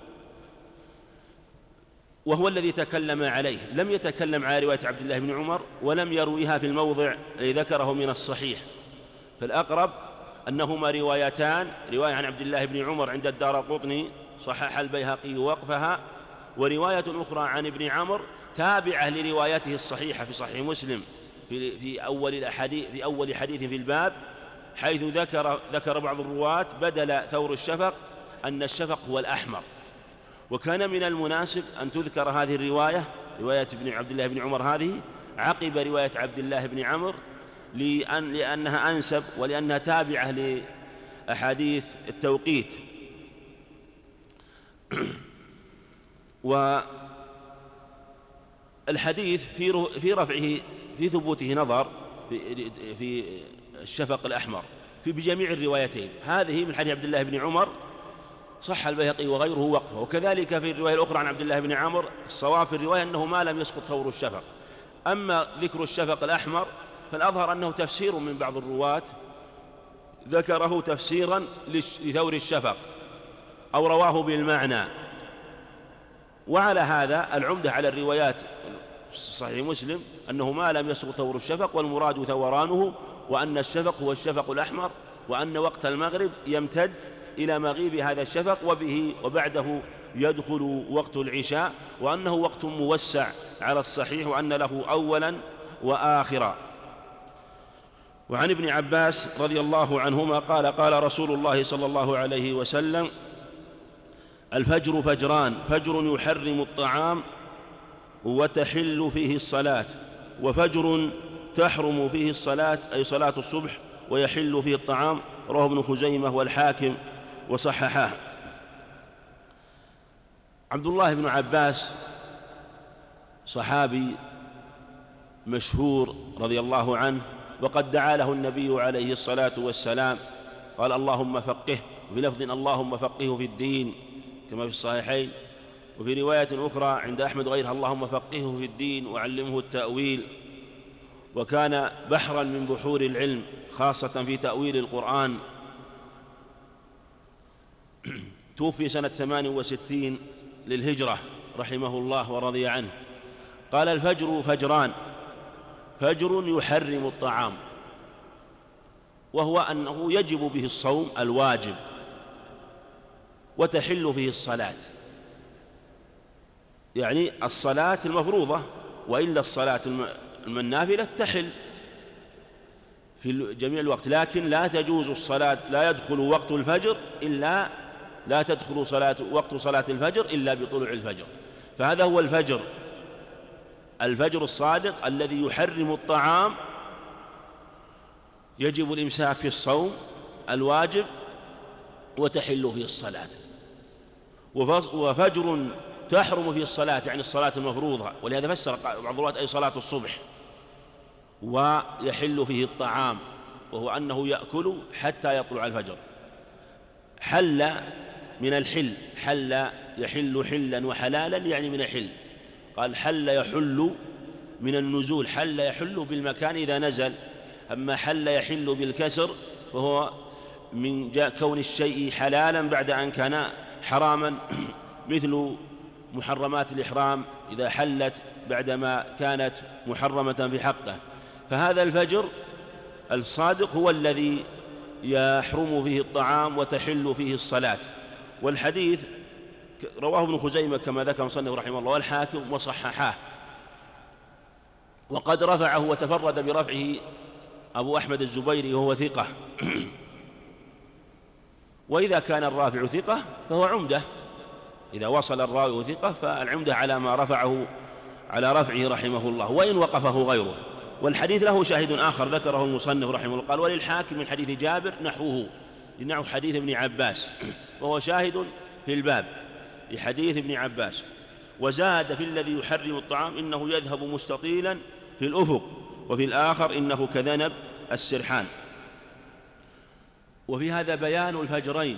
Speaker 3: وهو الذي تكلم عليه، لم يتكلم على رواية عبد الله بن عمر ولم يرويها في الموضع الذي ذكره من الصحيح، فالأقرب أنهما روايتان، رواية عن عبد الله بن عمر عند الدارقطني صحح البيهقي وقفها، ورواية أخرى عن ابن عمرو تابعة لروايته الصحيحة في صحيح مسلم في, في أول الأحاديث في أول حديث في الباب، حيث ذكر ذكر بعض الرواة بدل ثور الشفق أن الشفق هو الأحمر. وكان من المناسب أن تذكر هذه الرواية رواية ابن عبد الله بن عمر هذه عقب رواية عبد الله بن عمرو، لأن لأنها أنسب ولأنها تابعة لأحاديث التوقيت. والحديث في في رفعه في ثبوته نظر في في الشفق الأحمر في بجميع الروايتين، هذه من حديث عبد الله بن عمر صح البيهقي وغيره وقفه، وكذلك في الرواية الأخرى عن عبد الله بن عمرو الصواب في الرواية أنه ما لم يسقط ثور الشفق. أما ذكر الشفق الأحمر فالأظهر أنه تفسير من بعض الرواة ذكره تفسيرا لثور الشفق أو رواه بالمعنى، وعلى هذا العمدة على الروايات صحيح مسلم أنه ما لم يسقط ثور الشفق والمراد ثورانه، وأن الشفق هو الشفق الأحمر، وأن وقت المغرب يمتد إلى مغيب هذا الشفق وبه وبعده يدخل وقت العشاء، وأنه وقت موسع على الصحيح، وأن له أولا وآخرا. وعن ابن عباس رضي الله عنهما قال قال رسول الله صلى الله عليه وسلم الفجر فجران، فجر يحرم الطعام وتحل فيه الصلاة، وفجر تحرم فيه الصلاة أي صلاة الصبح ويحل فيه الطعام، رواه ابن خزيمة والحاكم وصححاه. عبد الله بن عباس صحابي مشهور رضي الله عنه، وقد دعا له النبي عليه الصلاة والسلام قال اللهم فقهه، وفي لفظ اللهم فقهه في الدين كما في الصحيحين، وفي رواية أخرى عند أحمد غيرها اللهم فقهه في الدين وعلمه التأويل. وكان بحرا من بحور العلم خاصة في تأويل القرآن. توفي سنة ثمان وستين للهجرة رحمه الله ورضي عنه. قال الفجر فجران، فجر يحرم الطعام، وهو أنه يجب به الصوم الواجب، وتحل فيه الصلاة، يعني الصلاة المفروضة، وإلا الصلاة النافلة تحل في جميع الوقت، لكن لا تجوز الصلاة، لا يدخل وقت الفجر إلا لا تدخل صلاة وقت صلاة الفجر إلا بطلوع الفجر. فهذا هو الفجر، الفجر الصادق الذي يحرم الطعام، يجب الإمساك في الصوم الواجب وتحل فيه الصلاة. وفجر تحرم فيه الصلاة يعني الصلاة المفروضة، ولهذا فسر بعض الرواة أي صلاة الصبح. ويحل فيه الطعام، وهو أنه يأكل حتى يطلع الفجر. حل من الحل، حل يحل حلا وحلالا يعني من الحل. قال حل يحل من النزول، حل يحل بالمكان إذا نزل، أما حل يحل بالكسر فهو من جاء كون الشيء حلالا بعد أن كان حراما، مثل محرمات الإحرام إذا حلت بعدما كانت محرمة في حقه. فهذا الفجر الصادق هو الذي يحرم فيه الطعام وتحل فيه الصلاة. والحديث رواه ابن خزيمة كما ذكر مصنف رحمه الله والحاكم وصححاه، وقد رفعه وتفرد برفعه أبو أحمد الزبيري وهو ثقة. وإذا كان الرافع ثقة فهو عمدة، إذا وصل الراوي ثقة فالعمدة على ما رفعه على رفعه رحمه الله، وإن وقفه غيره. والحديث له شاهد آخر ذكره المصنف رحمه الله، قال وللحاكم من حديث جابر نحوه، لنحو حديث ابن عباس، وهو شاهد في الباب لحديث ابن عباس. وزاد في الذي يحرم الطعام إنه يذهب مستطيلا في الأفق، وفي الآخر إنه كذنب السرحان. وفي هذا بيان الفجرين،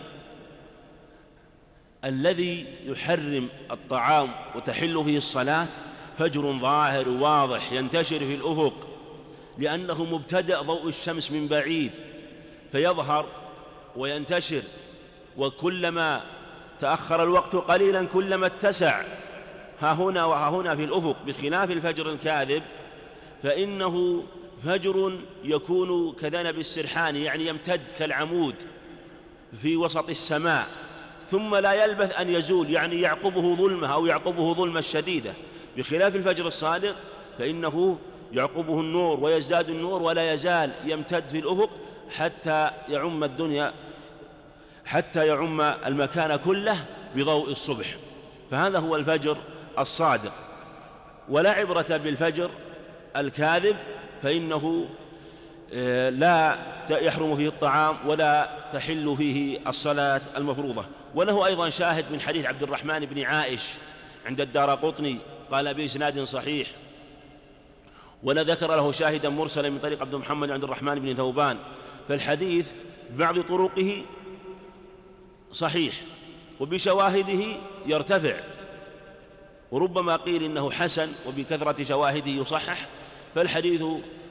Speaker 3: الذي يحرم الطعام وتحل فيه الصلاة فجر ظاهر واضح ينتشر في الأفق، لأنه مبتدأ ضوء الشمس من بعيد فيظهر وينتشر، وكلما تأخر الوقت قليلا كلما اتسع ها هنا وها هنا في الأفق، بخلاف الفجر الكاذب فإنه فجر يكون كذنب السرحان، يعني يمتد كالعمود في وسط السماء ثم لا يلبث أن يزول، يعني يعقبه ظلمة أو يعقبه ظلمة شديدة، بخلاف الفجر الصادق فإنه يعقبه النور ويزداد النور ولا يزال يمتد في الأفق حتى يعم الدنيا، حتى يعم المكان كله بضوء الصبح. فهذا هو الفجر الصادق. ولا عبرة بالفجر الكاذب، فإنه لا يحرم فيه الطعام ولا تحل فيه الصلاة المفروضة. وله أيضا شاهد من حديث عبد الرحمن بن عائش عند الدارقطني قال بإسناد صحيح، ولا ذكر له شاهدا مرسلا من طريق عبد محمد عبد الرحمن بن ثوبان. فالحديث ببعض طرقه صحيح وبشواهده يرتفع، وربما قيل إنه حسن وبكثرة شواهده يصحح. فالحديث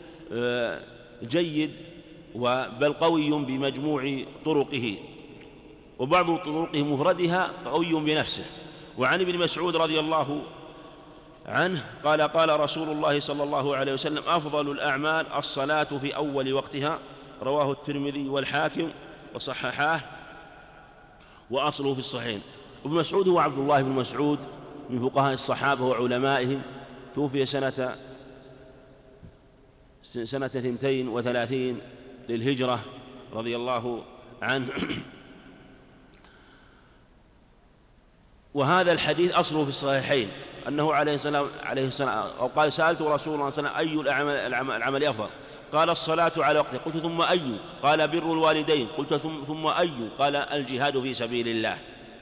Speaker 3: جيد بل قوي بمجموع طرقه، وبعض طرقه مفردها قوي بنفسه. وعن ابن مسعود رضي الله عنه قال قال رسول الله صلى الله عليه وسلم أفضل الأعمال الصلاة في أول وقتها، رواه الترمذي والحاكم وصححاه وأصله في الصحيحين. ابن مسعود هو عبد الله بن مسعود من فقهاء الصحابة وعلمائهم، توفي سنة سنة اثنتين وثلاثين للهجرة رضي الله عنه. وهذا الحديث أصله في الصحيحين أنه عليه السلام عليه السلام أو قال سألت رسول الله صلى الله عليه وسلم أي الأعمال, العمل, العمل أفضل؟ قال الصلاة على وقته. قلت ثم أي؟ قال بر الوالدين. قلت ثم, ثم أي؟ قال الجهاد في سبيل الله.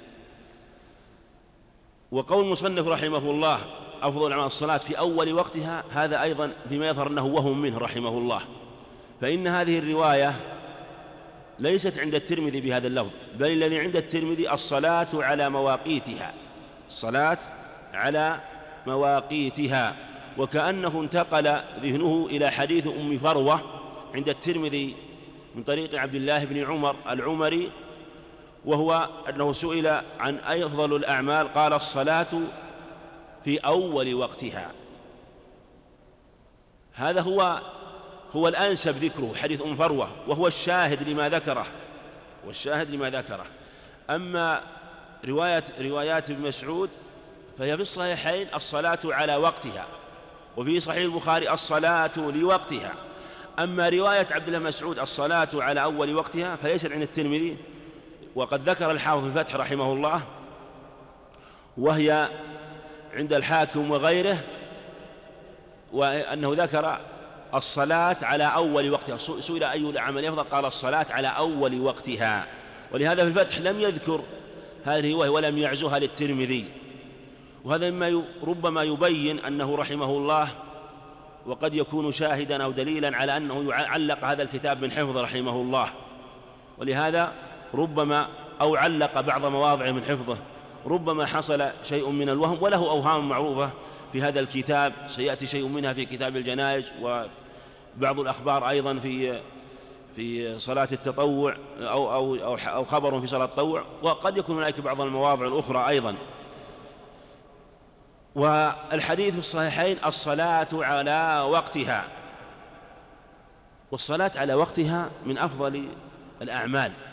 Speaker 3: وقول المصنف رحمه الله أفضل الأعمال الصلاة في أول وقتها، هذا أيضا فيما يظهر أنه وهم منه رحمه الله، فإن هذه الرواية ليست عند الترمذي بهذا اللفظ، بل الذي عند الترمذي الصلاة على مواقيتها، الصلاة على مواقيتها. وكأنه انتقل ذهنه إلى حديث أم فروة عند الترمذي من طريق عبد الله بن عمر العمري، وهو أنه سئل عن أفضل الأعمال قال الصلاة في أول وقتها. هذا هو هو الأنسب ذكره حديث أم فروة، وهو الشاهد لما ذكره والشاهد لما ذكره. أما رواية روايات ابن مسعود فهي في الصحيحين الصلاة على وقتها، وفي صحيح البخاري الصلاة لوقتها. أما رواية عبد الله بن مسعود الصلاة على أول وقتها فليست عند الترمذي، وقد ذكر الحافظ في الفتح رحمه الله وهي عند الحاكم وغيره، وأنه ذكر الصلاة على أول وقتها. سئل أي الأعمال أفضل؟ قال الصلاة على أول وقتها. ولهذا في الفتح لم يذكر هذه الرواية ولم يعزها للترمذي، وهذا مما ربما يبين أنه رحمه الله وقد يكون شاهدا أو دليلا على أنه علق هذا الكتاب من حفظ رحمه الله، ولهذا ربما أو علق بعض مواضع من حفظه، ربما حصل شيء من الوهم، وله أوهام معروفة في هذا الكتاب سيأتي شيء منها في كتاب الجنائز، وبعض الأخبار أيضا في في صلاة التطوع أو أو أو أو خبر في صلاة التطوع، وقد يكون هناك بعض المواضع الأخرى أيضا. والحديث في الصحيحين الصلاة على وقتها، والصلاة على وقتها من أفضل الأعمال